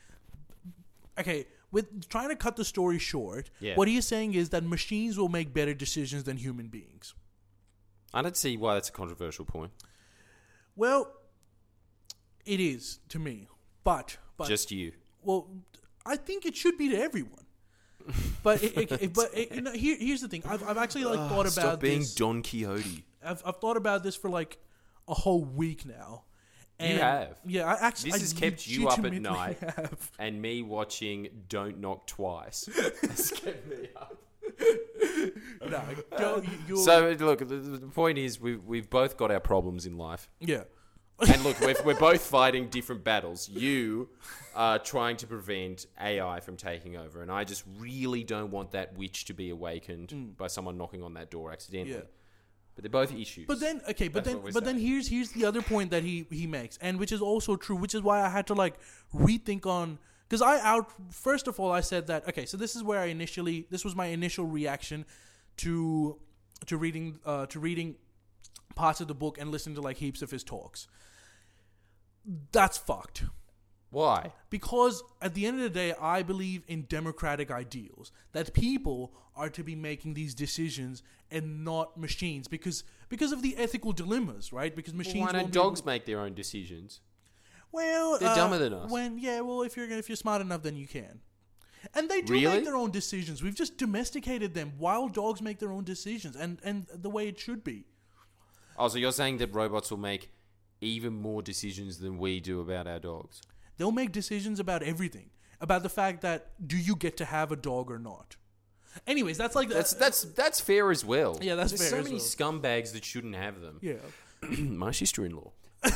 S1: Okay, with trying to cut the story short,
S2: Yeah.
S1: what he is saying is that machines will make better decisions than human beings.
S2: I don't see why that's a controversial point.
S1: Well, It is to me, but but
S2: Just you.
S1: well, I think it should be to everyone. But it, it, it, but it, you know, here, here's the thing. I've I've actually like thought about
S2: Stop being
S1: this.
S2: Don Quixote.
S1: I've I've thought about this for like a whole week now. And
S2: You have.
S1: Yeah, I actually.
S2: This
S1: I
S2: has kept you up at
S1: legitimately
S2: night,
S1: have.
S2: and me watching Don't Knock Twice has kept me up.
S1: No, don't, you, you're,
S2: So look, the, the point is, we've we've both got our problems in life,
S1: yeah.
S2: and look, we're we're both fighting different battles. You are trying to prevent A I from taking over, and I just really don't want that witch to be awakened
S1: Mm.
S2: by someone knocking on that door accidentally.
S1: Yeah.
S2: But they're both issues.
S1: But then, okay, but
S2: That's
S1: then,
S2: what we're
S1: but then
S2: saying.
S1: here's here's the other point that he he makes, and which is also true, which is why I had to like rethink on, because I out first of all I said that okay, so this is where I initially this was my initial reaction to to reading uh, to reading parts of the book and listening to like heaps of his talks. That's fucked.
S2: Why?
S1: Because at the end of the day, I believe in democratic ideals, that people are to be making these decisions and not machines, because because of the ethical dilemmas, right? Because machines.
S2: Well, why don't
S1: won't
S2: dogs
S1: be,
S2: make their own decisions?
S1: Well,
S2: They're
S1: uh,
S2: dumber than us.
S1: When yeah, well, if you're if you're smart enough, then you can. And they do
S2: Really?
S1: make their own decisions. We've just domesticated them. Wild dogs make their own decisions, and and the way it should be.
S2: Oh, so you're saying that robots will make even more decisions than we do about our dogs?
S1: They'll make decisions about everything, about the fact that do you get to have a dog or not. Anyways, that's like
S2: That's that's that's fair as well.
S1: Yeah, that's
S2: There's
S1: fair
S2: so
S1: as
S2: many
S1: well.
S2: scumbags that shouldn't have them.
S1: yeah.
S2: My sister-in-law.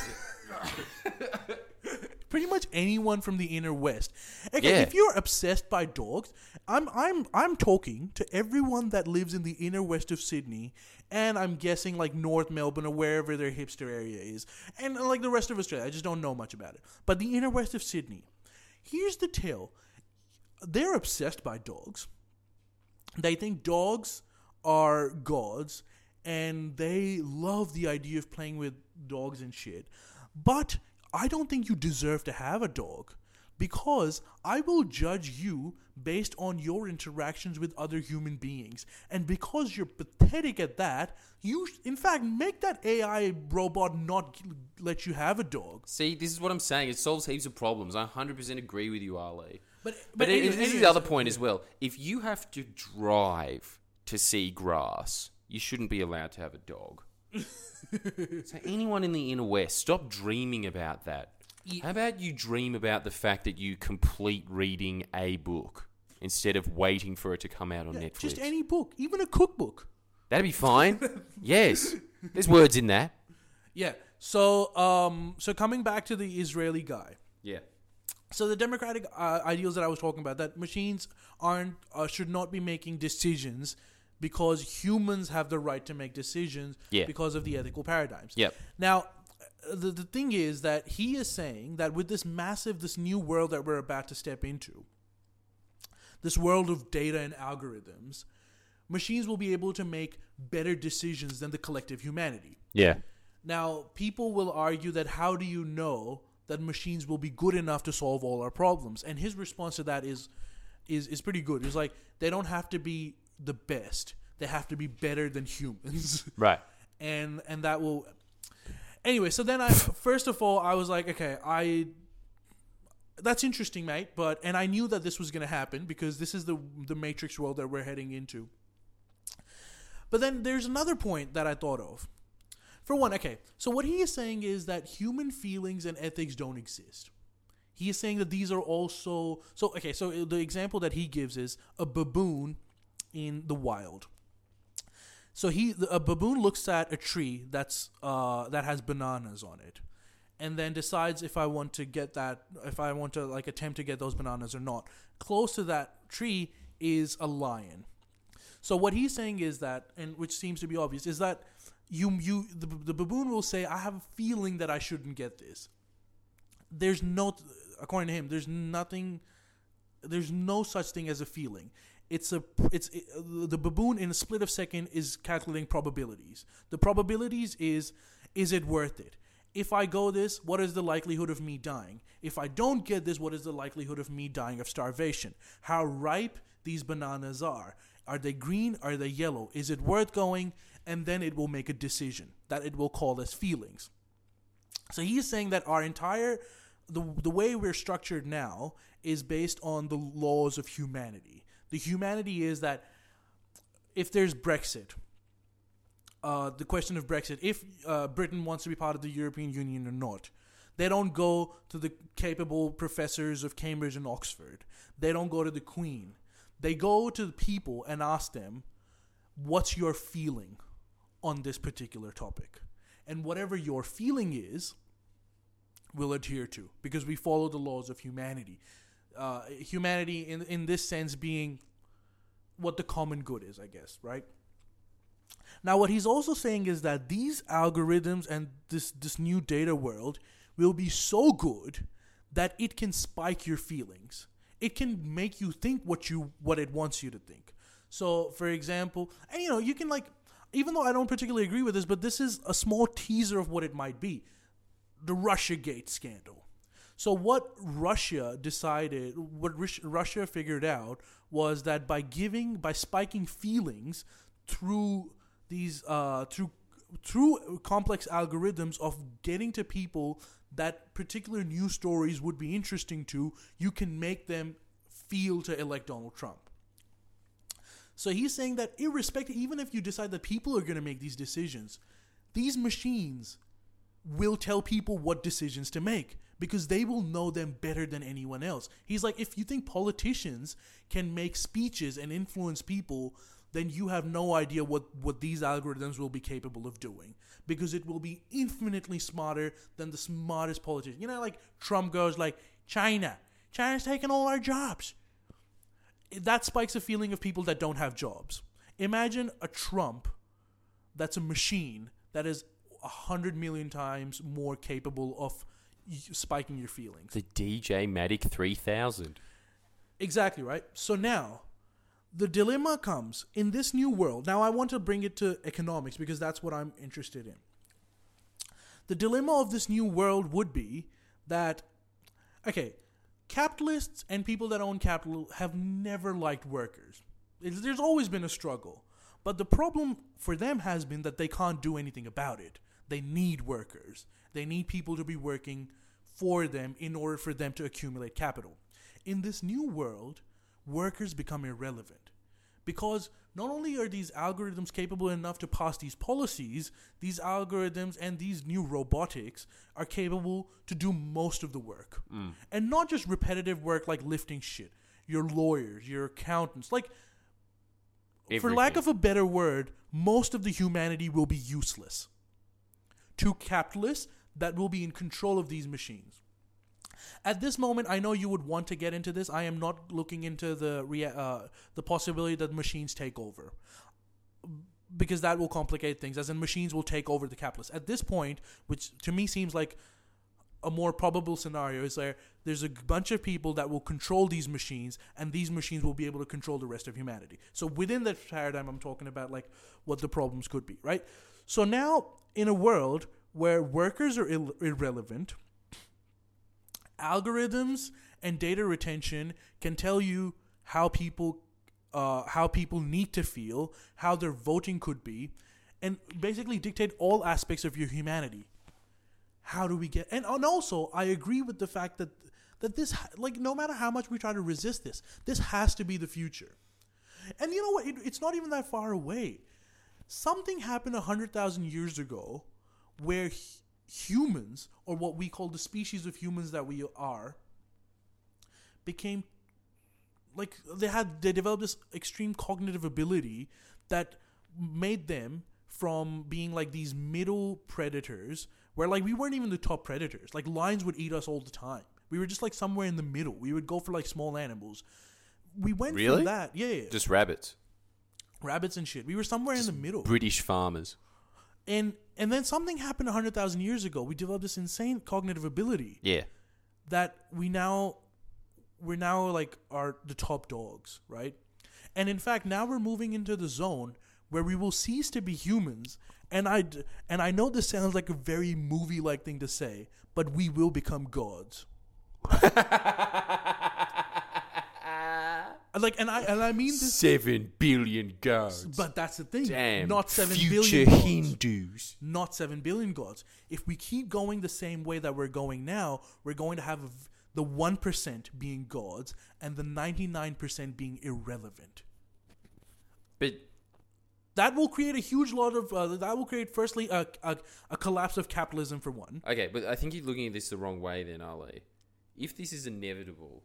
S1: Pretty much anyone from the inner west. Okay,
S2: Yeah.
S1: if you're obsessed by dogs, I'm I'm I'm talking to everyone that lives in the inner west of Sydney, and I'm guessing like North Melbourne or wherever their hipster area is, and uh, like the rest of Australia. I just don't know much about it. But the inner west of Sydney, here's the tale: they're obsessed by dogs. They think dogs are gods, and they love the idea of playing with dogs and shit. But I don't think you deserve to have a dog, because I will judge you based on your interactions with other human beings. And because you're pathetic at that, you, sh- in fact, make that A I robot not g- let you have a dog.
S2: See, this is what I'm saying. It solves heaps of problems. I one hundred percent agree with you, Ali.
S1: But,
S2: But, it,
S1: anyways-
S2: this is
S1: anyways,
S2: the other point as well. If you have to drive to see grass, you shouldn't be allowed to have a dog. So anyone in the inner west, stop dreaming about that. How about you dream about the fact that you complete reading a book instead of waiting for it to come out on
S1: Yeah,
S2: Netflix?
S1: just any book, even a cookbook.
S2: That'd be fine. Yes. There's words in that.
S1: Yeah. So, um, so coming back to the Israeli guy.
S2: Yeah.
S1: So the democratic uh, ideals that I was talking about, that machines aren't uh, should not be making decisions because humans have the right to make decisions
S2: Yeah.
S1: because of the ethical paradigms.
S2: Yep.
S1: Now, the the thing is that he is saying that with this massive, this new world that we're about to step into, this world of data and algorithms, machines will be able to make better decisions than the collective humanity.
S2: Yeah.
S1: Now, people will argue that how do you know that machines will be good enough to solve all our problems? And his response to that is is is pretty good. It's like, they don't have to be the best. They have to be better than humans.
S2: Right.
S1: and and that will Anyway, so then I first of all I was like, okay, I that's interesting, mate, but and I knew that this was going to happen because this is the the matrix world that we're heading into. But then there's another point that I thought of. For one, okay, so what he is saying is that human feelings and ethics don't exist. He is saying that these are also... So, okay, so the example that he gives is a baboon in the wild. So he, a baboon looks at a tree that's uh, that has bananas on it, and then decides if I want to get that, if I want to like attempt to get those bananas or not. Close to that tree is a lion. So what he's saying is that, and which seems to be obvious, is that you you the, the baboon will say, I have a feeling that I shouldn't get this. There's no, according to him, there's nothing, there's no such thing as a feeling. It's a it's it, the baboon in a split of second is calculating probabilities. The probabilities is is it worth it? If I go this, what is the likelihood of me dying? If I don't get this, what is the likelihood of me dying of starvation? How ripe these bananas are? Are they green? Are they yellow? Is it worth going? And then it will make a decision that it will call as feelings. So he's saying that our entire the the way we're structured now is based on the laws of humanity. The humanity is that if there's Brexit, uh, the question of Brexit, if uh, Britain wants to be part of the European Union or not, they don't go to the capable professors of Cambridge and Oxford. They don't go to the Queen. They go to the people and ask them, what's your feeling on this particular topic? And whatever your feeling is, we'll adhere to, because we follow the laws of humanity. Uh, humanity, in in this sense, being what the common good is, I guess, right? Now, what he's also saying is that these algorithms and this, this new data world will be so good that it can spike your feelings. It can make you think what you what it wants you to think. So, for example, and you know, you can like, even though I don't particularly agree with this, but this is a small teaser of what it might be. The Russiagate scandal. So what Russia decided, what Russia figured out was that by giving, by spiking feelings through these, uh, through through complex algorithms of getting to people that particular news stories would be interesting to, you can make them feel to elect Donald Trump. So he's saying that irrespective, even if you decide that people are going to make these decisions, these machines will tell people what decisions to make because they will know them better than anyone else. He's like, if you think politicians can make speeches and influence people, then you have no idea what, what these algorithms will be capable of doing, because it will be infinitely smarter than the smartest politician. You know, like Trump goes like, China, China's taking all our jobs. That spikes a feeling of people that don't have jobs. Imagine a Trump that's a machine that is a hundred million times more capable of spiking your feelings.
S2: The D J Matic three thousand.
S1: Exactly, right? So now, the dilemma comes in this new world. Now I want to bring it to economics because that's what I'm interested in. The dilemma of this new world would be that, okay, capitalists and people that own capital have never liked workers. It's, there's always been a struggle. But the problem for them has been that they can't do anything about it. They need workers. They need people to be working for them in order for them to accumulate capital. In this new world, workers become irrelevant. Because not only are these algorithms capable enough to pass these policies, these algorithms and these new robotics are capable to do most of the work. Mm. And not just repetitive work like lifting shit. Your lawyers, your accountants, like, everything. For lack of a better word, most of the humanity will be useless to capitalists that will be in control of these machines. At this moment, I know you would want to get into this. I am not looking into the rea- uh, the possibility that machines take over, because that will complicate things, as in machines will take over the capitalists. At this point, which to me seems like a more probable scenario, is there there's a bunch of people that will control these machines, and these machines will be able to control the rest of humanity. So within that paradigm, I'm talking about like what the problems could be, right? So now, in a world where workers are ir- irrelevant, algorithms and data retention can tell you how people uh, how people need to feel, how their voting could be, and basically dictate all aspects of your humanity. How do we get... And, and also, I agree with the fact that, that this, like, no matter how much we try to resist this, this has to be the future. And you know what? It, it's not even that far away. Something happened one hundred thousand years ago where h- humans, or what we call the species of humans that we are, became... Like, they had... They developed this extreme cognitive ability that made them, from being, like, these middle predators... Where, like, we weren't even the top predators. Like, lions would eat us all the time. We were just, like, somewhere in the middle. We would go for, like, small animals. We went
S2: really?
S1: from that. Yeah, yeah.
S2: Just rabbits.
S1: Rabbits and shit. We were somewhere just in the middle.
S2: British farmers.
S1: And and then something happened one hundred thousand years ago. We developed this insane cognitive ability.
S2: Yeah.
S1: That we now, we're now, like, are the top dogs, right? And, in fact, now we're moving into the zone where we will cease to be humans. And I, and I know this sounds like a very movie-like thing to say, but we will become gods. Like, like, and I and I mean this.
S2: Seven billion gods.
S1: But that's the thing.
S2: Damn.
S1: Not seven
S2: future
S1: billion gods.
S2: Hindus.
S1: Not seven billion gods. If we keep going the same way that we're going now, we're going to have a, the one percent being gods and the ninety-nine percent being irrelevant.
S2: But
S1: that will create a huge lot of. Uh, that will create, firstly, a, a a collapse of capitalism for one.
S2: okay, but I think you're looking at this the wrong way. Then, Ali, if this is inevitable,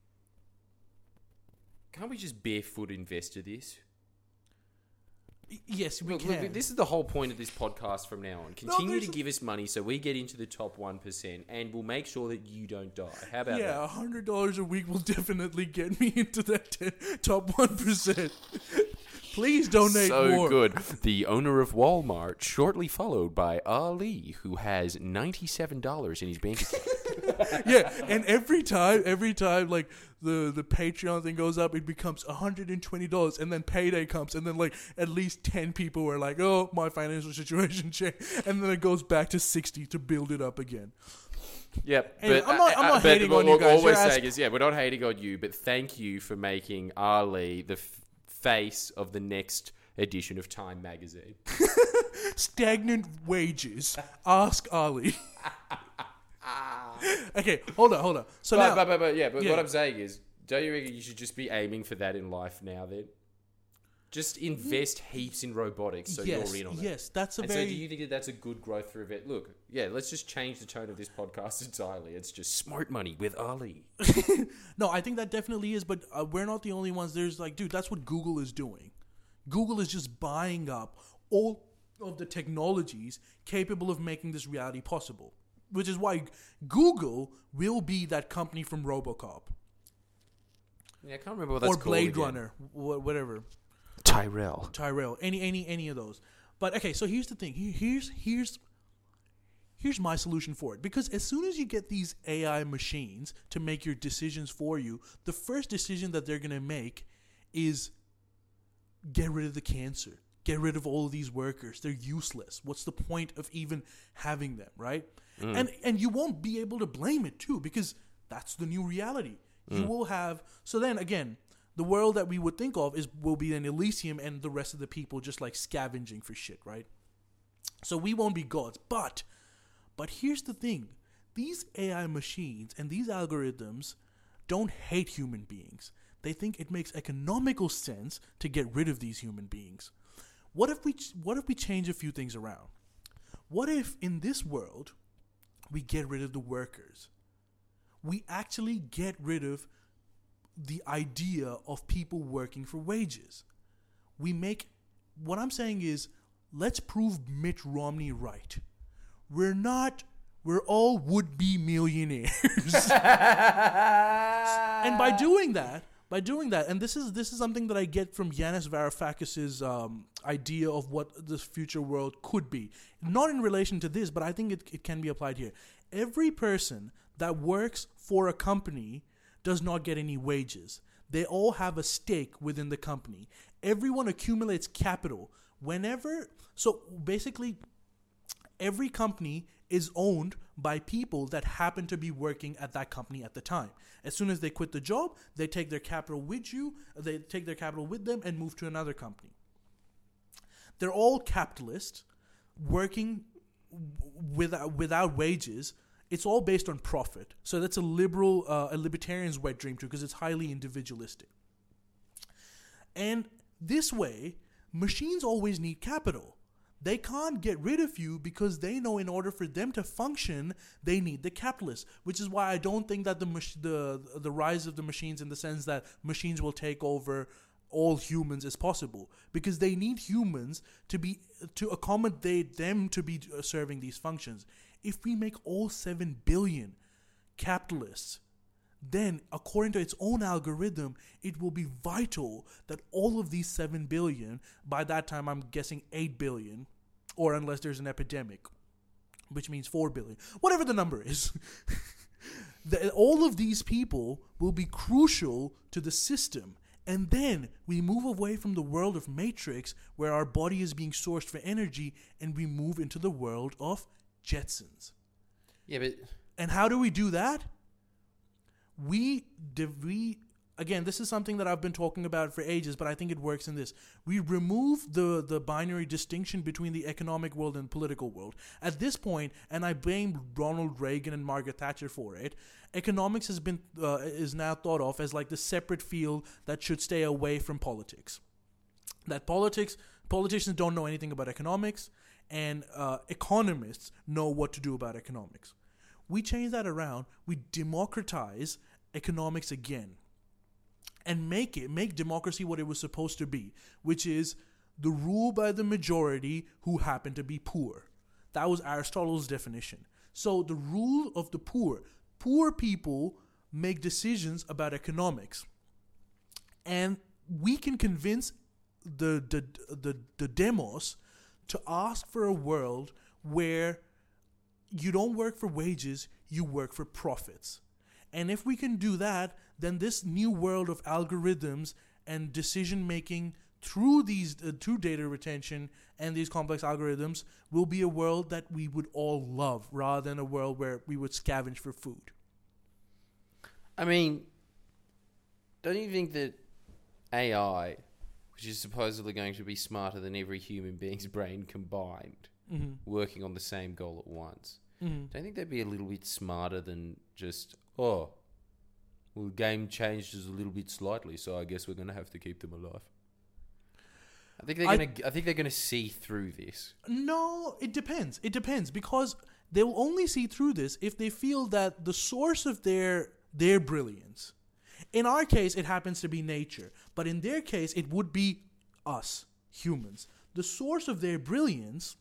S2: can't we just barefoot investor this?
S1: Y- yes, we
S2: Look,
S1: can.
S2: look, this is the whole point of this podcast from now on. Continue
S1: there's
S2: to
S1: a-
S2: give us money so we get into the top one percent, and we'll make sure that you don't die. How about
S1: yeah,
S2: that?
S1: a hundred dollars a week will definitely get me into that ten, top one percent. Please donate
S2: So
S1: more.
S2: good. The owner of Walmart, shortly followed by Ali, who has ninety-seven dollars in his bank account.
S1: Yeah, and every time, every time, like the the Patreon thing goes up, it becomes a hundred and twenty dollars, and then payday comes, and then like at least ten people were like, "Oh, my financial situation changed," and then it goes back to sixty to build it up again.
S2: Yep.
S1: Hey,
S2: but
S1: I'm not- I'm
S2: uh,
S1: not
S2: but
S1: hating
S2: all,
S1: on you guys.
S2: All we're
S1: You're ask-
S2: saying is, yeah, we're not hating on you, but thank you for making Ali the f- face of the next edition of Time magazine.
S1: Stagnant wages. Ask Ali. Okay, hold on, hold on. So
S2: but,
S1: now,
S2: but, but, but yeah, but
S1: yeah.
S2: what I'm saying is, don't you reckon you should just be aiming for that in life now? Then, just invest heaps in robotics, so
S1: yes,
S2: you're in on it.
S1: yes, that's a
S2: And
S1: very.
S2: so, do you think that that's a good growth for it? Look, yeah, let's just change the tone of this podcast entirely. It's just smart money with Ali.
S1: No, I think that definitely is, but uh, we're not the only ones. There's like, dude, that's what Google is doing. Google is just buying up all of the technologies capable of making this reality possible, which is why Google will be that company from RoboCop
S2: Yeah, I can't remember what that's
S1: or
S2: called
S1: Blade
S2: again.
S1: Runner, wh- whatever,
S2: Tyrell.
S1: Tyrell, any, any, any of those. But okay, so here's the thing. Here- Here's here's here's my solution for it. Because as soon as you get these A I machines to make your decisions for you, the first decision that they're gonna make is get rid of the cancer. Get rid of all of these workers. They're useless. What's the point of even having them, right?
S2: Mm.
S1: And and you won't be able to blame it too, because that's the new reality. You will have so then again, the world that we would think of is will be an Elysium and the rest of the people just like scavenging for shit, right? So we won't be gods. But but here's the thing. These A I machines and these algorithms don't hate human beings. They think it makes economical sense to get rid of these human beings. What if we ch- what if we change a few things around? What if in this world we get rid of the workers? We actually get rid of the idea of people working for wages. We make what I'm saying is let's prove Mitt Romney right. We're not we're all would-be millionaires. And by doing that, by doing that, and this is this is something that I get from Yanis Varoufakis's um, idea of what this future world could be. Not in relation to this, but I think it, it can be applied here. Every person that works for a company does not get any wages. They all have a stake within the company. Everyone accumulates capital whenever. So basically, every company is owned by people that happen to be working at that company at the time. As soon as they quit the job, they take their capital with you, they take their capital with them and move to another company. They're all capitalists working without without wages. It's all based on profit. So that's a liberal, uh, a libertarian's wet dream too, because it's highly individualistic. And this way, machines always need capital. They can't get rid of you because they know in order for them to function, they need the capitalists. Which is why I don't think that the mach- the the rise of the machines, in the sense that machines will take over all humans, is possible, because they need humans to be to accommodate them to be serving these functions. If we make all seven billion capitalists, then according to its own algorithm, it will be vital that all of these seven billion, by that time I'm guessing eight billion, or unless there's an epidemic, which means four billion, whatever the number is, that all of these people will be crucial to the system. And then we move away from the world of Matrix, where our body is being sourced for energy, and we move into the world of Jetsons.
S2: Yeah, but
S1: And how do we do that? We we again, this is something that I've been talking about for ages, but I think it works in this. We remove the, the binary distinction between the economic world and political world. At this point, and I blame Ronald Reagan and Margaret Thatcher for it, economics has been uh, is now thought of as like the separate field that should stay away from politics. That politics politicians don't know anything about economics, and uh, economists know what to do about economics. We change that around. We democratize economics again. And make it, make democracy what it was supposed to be, which is the rule by the majority who happen to be poor. That was Aristotle's definition. So the rule of the poor, poor people make decisions about economics. And we can convince the the the, the demos to ask for a world where you don't work for wages, you work for profits. And if we can do that, then this new world of algorithms and decision making through these uh, through data retention and these complex algorithms will be a world that we would all love, rather than a world where we would scavenge for food.
S2: I mean, don't you think that A I, which is supposedly going to be smarter than every human being's brain combined, mm-hmm. working on the same goal at once, mm-hmm. don't you think they'd be a little bit smarter than just, oh, well, the game changed just a little bit slightly, so I guess we're going to have to keep them alive. I think they're
S1: I,
S2: going to. I think they're going to see through this.
S1: No, it depends. It depends because they will only see through this if they feel that the source of their their brilliance. In our case, it happens to be nature, but in their case, it would be us, humans. The source of their brilliance,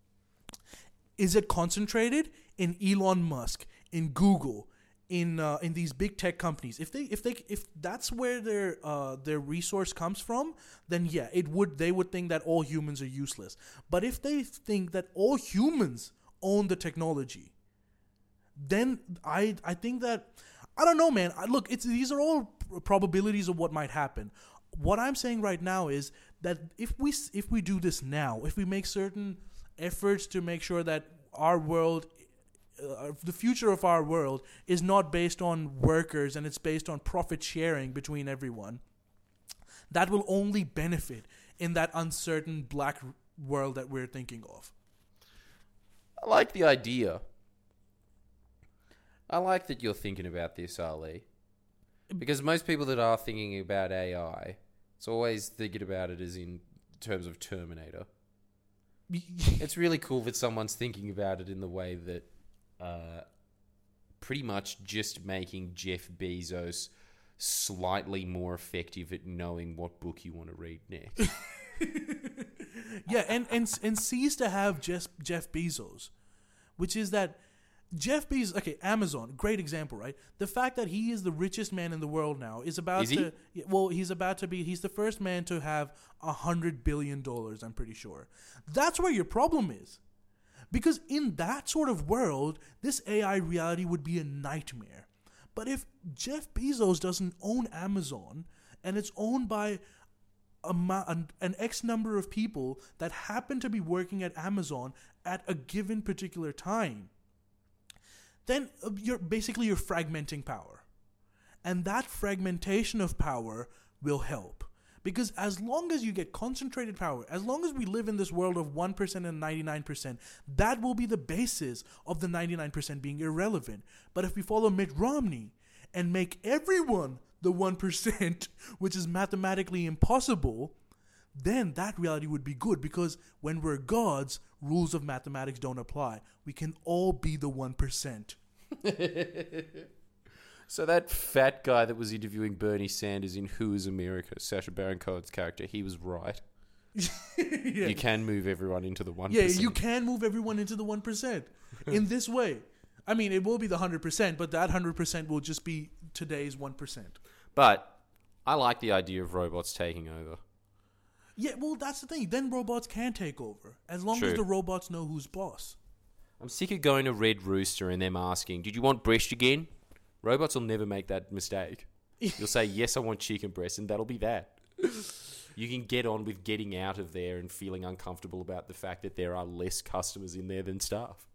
S1: is it concentrated in Elon Musk, in Google, in uh, in these big tech companies? If they if they if that's where their uh, their resource comes from, then yeah, it would they would think that all humans are useless. But if they think that all humans own the technology, then I I think that I don't know, man. I, look, it's these are all probabilities of what might happen. What I'm saying right now is that if we if we do this now, if we make certain efforts to make sure that our world, uh, the future of our world, is not based on workers and it's based on profit sharing between everyone, that will only benefit in that uncertain black world that we're thinking of.
S2: I like the idea. I like that you're thinking about this, Ali. Because most people that are thinking about A I, it's always thinking about it as in terms of Terminator. It's really cool that someone's thinking about it in the way that uh, pretty much just making Jeff Bezos slightly more effective at knowing what book you want to read next.
S1: Yeah, and, and and cease to have Jeff, Jeff Bezos, which is that Jeff Bezos, okay, Amazon, great example, right? The fact that he is the richest man in the world now is about
S2: is he?
S1: to, well, he's about to be, he's the first man to have a hundred billion dollars, I'm pretty sure. That's where your problem is. Because in that sort of world, this A I reality would be a nightmare. But if Jeff Bezos doesn't own Amazon, and it's owned by a, an, an X number of people that happen to be working at Amazon at a given particular time, then you're basically you're fragmenting power. And that fragmentation of power will help. Because as long as you get concentrated power, as long as we live in this world of one percent and ninety-nine percent, that will be the basis of the ninety-nine percent being irrelevant. But if we follow Mitt Romney and make everyone the one percent, which is mathematically impossible, then that reality would be good. Because when we're gods, rules of mathematics don't apply. We can all be the one percent.
S2: So that fat guy that was interviewing Bernie Sanders in Who is America, Sacha Baron Cohen's character, he was right. Yeah. You can move everyone into the one percent.
S1: Yeah, you can move everyone into the one percent in this way. I mean, it will be the one hundred percent, but that one hundred percent will just be today's one percent.
S2: But I like the idea of robots taking over.
S1: Yeah, well, that's the thing. Then robots can take over, as long
S2: True.
S1: as the robots know who's boss.
S2: I'm sick of going to Red Rooster and them asking, did you want breast again? Robots will never make that mistake. You'll say, yes, I want chicken breast, and that'll be that. You can get on with getting out of there and feeling uncomfortable about the fact that there are less customers in there than staff.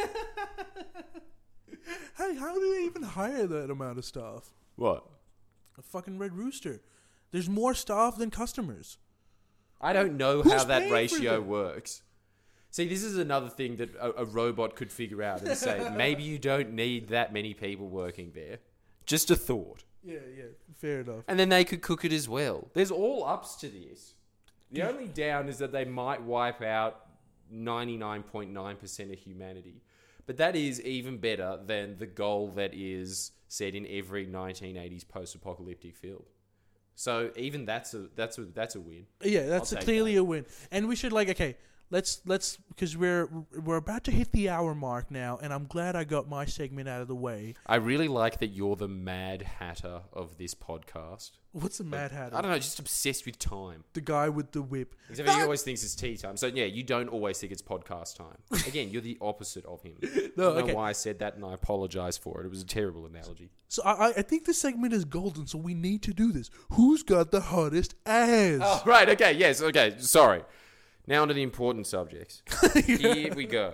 S1: Hey, how do they even hire that amount of staff?
S2: What?
S1: A fucking Red Rooster. There's more staff than customers.
S2: I don't know
S1: Who's
S2: how that
S1: paying for
S2: ratio
S1: them?
S2: works. See, this is another thing that a, a robot could figure out and say, maybe you don't need that many people working there. Just a thought.
S1: Yeah, yeah, fair enough.
S2: And then they could cook it as well. There's all ups to this. The only down is that they might wipe out ninety-nine point nine percent of humanity. But that is even better than the goal that is set in every nineteen eighties post-apocalyptic film. So even that's a that's a that's a win.
S1: Yeah, that's
S2: I'll
S1: a
S2: take
S1: clearly
S2: that.
S1: a win. And we should like okay, let's let's because we're we're about to hit the hour mark now, and I'm glad I got my segment out of the way.
S2: I really like that you're the Mad Hatter of this podcast.
S1: What's the Mad Hatter?
S2: I don't know, just obsessed with time.
S1: The guy with the whip.
S2: Except for he always thinks it's tea time. So yeah, you don't always think it's podcast time. Again, you're the opposite of him.
S1: No,
S2: I don't know
S1: okay.
S2: why I said that, and I apologize for it. It was a terrible analogy.
S1: So I I- I think this segment is golden. So we need to do this. Who's got the hottest ass?
S2: Oh, right. Okay. Yes. Okay. Sorry. Now onto the important subjects. Here we go.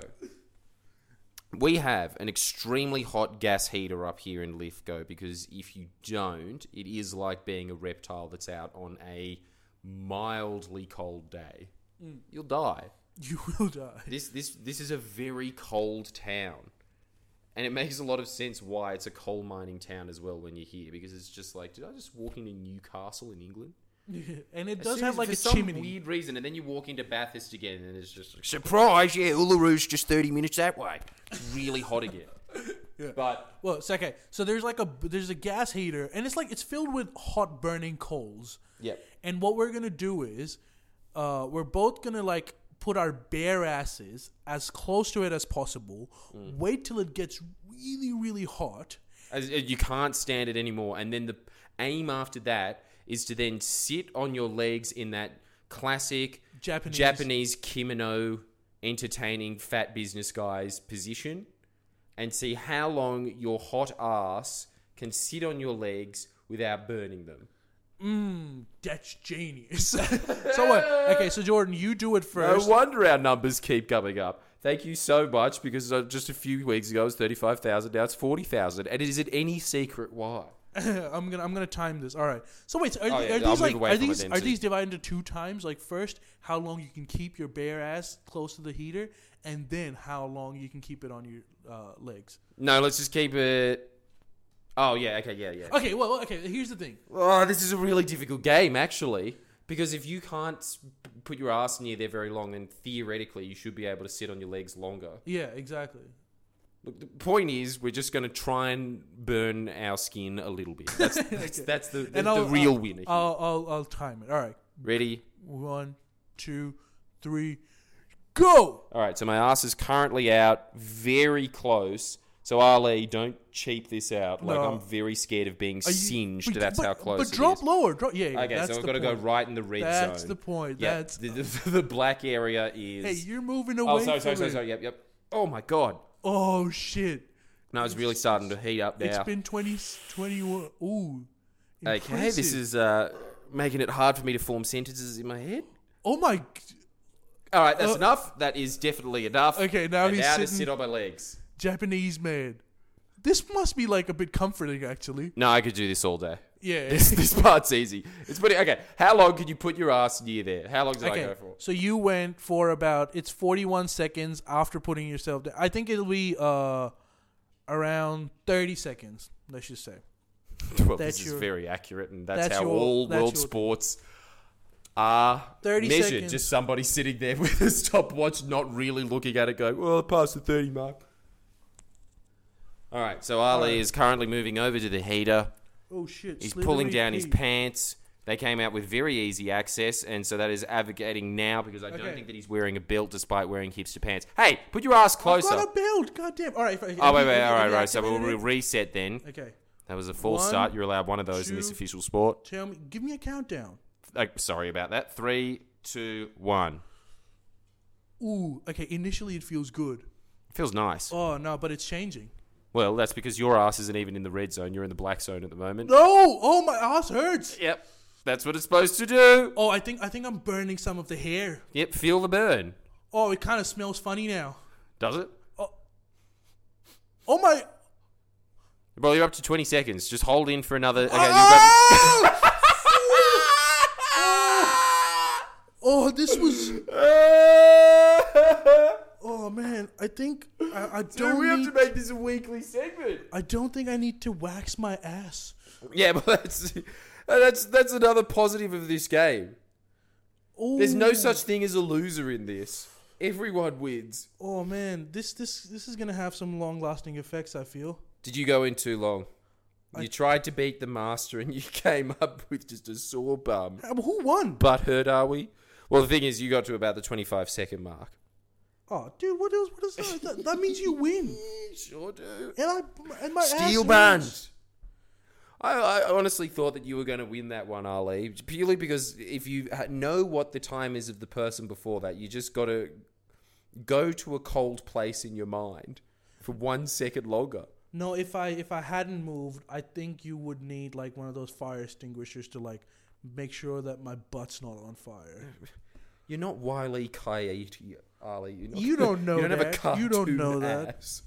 S2: We have an extremely hot gas heater up here in Lithgow because if you don't, it is like being a reptile that's out on a mildly cold day.
S1: Mm.
S2: You'll die.
S1: You will die.
S2: This this this is a very cold town. And it makes a lot of sense why it's a coal mining town as well when you're here, because it's just like, did I just walk into Newcastle in England?
S1: Yeah. And it
S2: As
S1: does
S2: soon
S1: have
S2: as-
S1: like
S2: for
S1: a
S2: some
S1: chimney.
S2: weird reason, and then you walk into Bathurst again, and it's just like, surprise, yeah, Ullaroos just thirty minutes that way. It's really hot again.
S1: Yeah.
S2: But
S1: Well, it's okay. So there's like a there's a gas heater, and it's like it's filled with hot burning coals.
S2: yeah,
S1: And what we're gonna do is, uh, we're both gonna like put our bare asses as close to it as possible.
S2: Mm.
S1: Wait till it gets really, really hot.
S2: As, as you can't stand it anymore, and then the aim after that is to then sit on your legs in that classic
S1: Japanese.
S2: Japanese kimono entertaining fat business guy's position, and see how long your hot ass can sit on your legs without burning them.
S1: Mmm, that's genius. So what? Okay, so Jordan, you do it first.
S2: No wonder our numbers keep coming up. Thank you so much, because uh, just a few weeks ago it was thirty-five thousand, now it's forty thousand. And is it any secret why?
S1: I'm gonna I'm gonna time this. All right. So wait, so are,
S2: Oh,
S1: th-
S2: yeah,
S1: are
S2: I'll
S1: these
S2: move
S1: like
S2: away
S1: are
S2: from it
S1: these
S2: then,
S1: are
S2: so-
S1: these divided into two times? Like first, how long you can keep your bare ass close to the heater, and then how long you can keep it on your uh, legs.
S2: No, let's just keep it... Oh, yeah, okay, yeah, yeah.
S1: Okay, well, okay. Here's the thing.
S2: Oh, this is a really difficult game, actually. Because if you can't s- p- put your ass near there very long, then theoretically you should be able to sit on your legs longer.
S1: Yeah, exactly.
S2: Look, the point is, we're just going to try and burn our skin a little bit. That's that's,
S1: Okay.
S2: that's the, the,
S1: And
S2: the
S1: I'll-
S2: real
S1: I'll-
S2: winner here.
S1: I'll I'll I'll time it. All right.
S2: Ready?
S1: One, two, three, go.
S2: All right, so my ass is currently out very close. So, Ali, don't cheap this out. Like,
S1: No.
S2: I'm very scared of being
S1: Are you-
S2: singed.
S1: but-
S2: that's
S1: but-
S2: how close
S1: But
S2: it
S1: drop
S2: is.
S1: lower. Drop. Yeah. yeah
S2: Okay,
S1: that's
S2: so I've
S1: the
S2: got to go
S1: point.
S2: right in the red
S1: That's
S2: zone.
S1: the point.
S2: Yep.
S1: That's.
S2: the, the, the black area is...
S1: Hey, you're moving away.
S2: Oh, sorry, sorry,
S1: from
S2: sorry,
S1: it.
S2: sorry. Yep, yep. Oh, my God.
S1: Oh shit.
S2: No, it's really starting to heat up now.
S1: It's been twenty, twenty-one. Ooh.
S2: Okay,
S1: Impressive.
S2: this is uh, making it hard for me to form sentences in my head.
S1: Oh my. g-
S2: All right, that's
S1: Uh,
S2: enough. That is definitely enough.
S1: Okay, now
S2: And
S1: he's
S2: now to
S1: sitting-
S2: sit on my legs.
S1: Japanese man. This must be like a bit comforting, actually.
S2: No, I could do this all day.
S1: Yeah.
S2: This, this part's easy. It's pretty okay. How long can you put your ass near there? How long did I
S1: Okay,
S2: go for?
S1: so you went for about it's forty-one seconds after putting yourself down. I think it'll be uh around thirty seconds. Let's just say.
S2: Well,
S1: That's
S2: this is
S1: your-
S2: very accurate, and that's,
S1: that's
S2: how
S1: your-
S2: all
S1: that's
S2: world
S1: your-
S2: sports are
S1: thirty
S2: measured.
S1: seconds.
S2: Just somebody sitting there with a stopwatch, not really looking at it, going, "Well, I passed the thirty mark." All right, so Ali
S1: right.
S2: is currently moving over to the heater.
S1: Oh shit!
S2: He's
S1: slithery
S2: pulling down his
S1: Pete.
S2: pants. They came out with very easy access, and so that is advocating now because I
S1: Okay.
S2: don't think that he's wearing a belt despite wearing hipster pants. Hey, put your ass
S1: I've
S2: closer.
S1: got a build. God damn! All right.
S2: Oh, wait, wait, all right, right. So we'll
S1: re-
S2: re- reset then.
S1: Okay.
S2: That was a false
S1: One,
S2: start. You're allowed one of those in this
S1: two-
S2: official sport.
S1: Tell me. Give me a countdown.
S2: Uh, sorry about that. Three, two, one.
S1: Ooh. Okay. Initially, it feels good.
S2: Feels nice.
S1: Oh no, but it's changing.
S2: Well, that's because your ass isn't even in the red zone. You're in the black zone at the moment.
S1: No! Oh, my ass hurts.
S2: Yep. That's what it's supposed to do.
S1: Oh, I think I think I'm burning some of the hair.
S2: Yep, feel the burn.
S1: Oh, it kind of smells funny now.
S2: Does it?
S1: Oh my!
S2: Well, you're up to twenty seconds. Just hold in for another. Okay,
S1: Oh!
S2: you've got.
S1: Oh, this was. Oh man, I think I, I
S2: Dude,
S1: don't.
S2: we
S1: need,
S2: have to make this a weekly segment.
S1: I don't think I need to wax my ass.
S2: Yeah, but that's that's that's another positive of this game.
S1: Ooh.
S2: There's no such thing as a loser in this. Everyone wins.
S1: Oh man, this this this is gonna have some long lasting effects. I feel.
S2: Did you go in too long?
S1: I-
S2: You tried to beat the master and you came up with just a sore bum.
S1: Uh, Who won?
S2: Butthurt, are we? Well, the thing is, you got to about the twenty-five second mark.
S1: Oh, dude, what is what is that? that? That means you win.
S2: Sure do.
S1: And I and my
S2: Steel
S1: ass
S2: band.
S1: wins.
S2: I, I honestly thought that you were going to win that one, Ali, purely because if you ha- know what the time is of the person before that, you just got to go to a cold place in your mind for one second longer.
S1: No, if I if I hadn't moved, I think you would need like one of those fire extinguishers to like make sure that my butt's not on fire.
S2: You're not Wile E. Coyote, Ali. You're not,
S1: You don't know
S2: you don't
S1: that.
S2: Have a
S1: You don't
S2: cartoon
S1: know that.
S2: ass.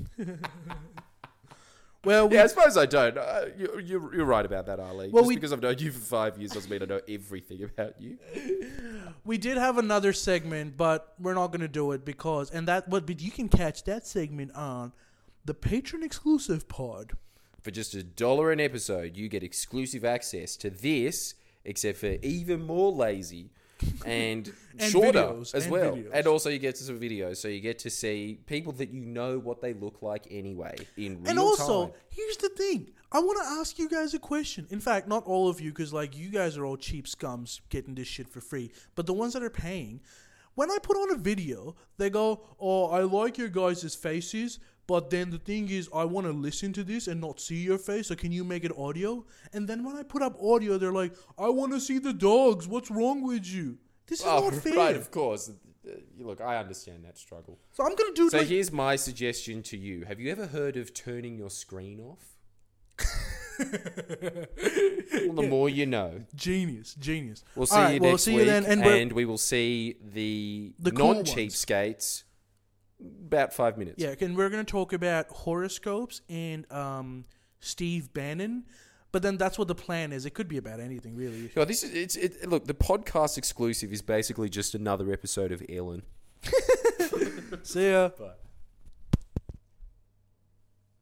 S1: Well, we,
S2: Yeah, I suppose I don't. Uh, you're, you're, you're right about that, Ali.
S1: Well,
S2: Just
S1: we-
S2: because I've known you for five years doesn't mean I know everything about you.
S1: we did have another segment, but we're not going to do it because and that but but you can catch that segment on the patron exclusive pod.
S2: For just a dollar an episode, you get exclusive access to this, except for even more lazy and,
S1: And
S2: shorter
S1: videos,
S2: as
S1: and
S2: well.
S1: videos.
S2: And also you get to some videos, so you get to see people that you know what they look like anyway in real
S1: And also,
S2: time.
S1: here's the thing. I want to ask you guys a question. In fact, not all of you, because like you guys are all cheap scums getting this shit for free. But the ones that are paying, when I put on a video, they go, "Oh, I like your guys' faces, but then the thing is, I want to listen to this and not see your face. So can you make it audio?" And then when I put up audio, they're like, "I want to see the dogs. What's wrong with you?" This is
S2: Oh,
S1: not fair.
S2: right, of course. Uh, Look, I understand that struggle.
S1: So I'm gonna do
S2: So
S1: like,
S2: here's my suggestion to you. Have you ever heard of turning your screen off? Well, the more you know.
S1: genius, genius.
S2: We'll see
S1: All
S2: you
S1: right,
S2: next
S1: well, see
S2: week,
S1: you then, and we're-
S2: and we will see the,
S1: The cool
S2: non-cheapskates about five minutes.
S1: Yeah, and we're going to talk about horoscopes and um, Steve Bannon. But then that's what the plan is. It could be about anything, really.
S2: Oh, this is it's it, look. The podcast exclusive is basically just another episode of Ellen.
S1: See ya.
S2: Bye.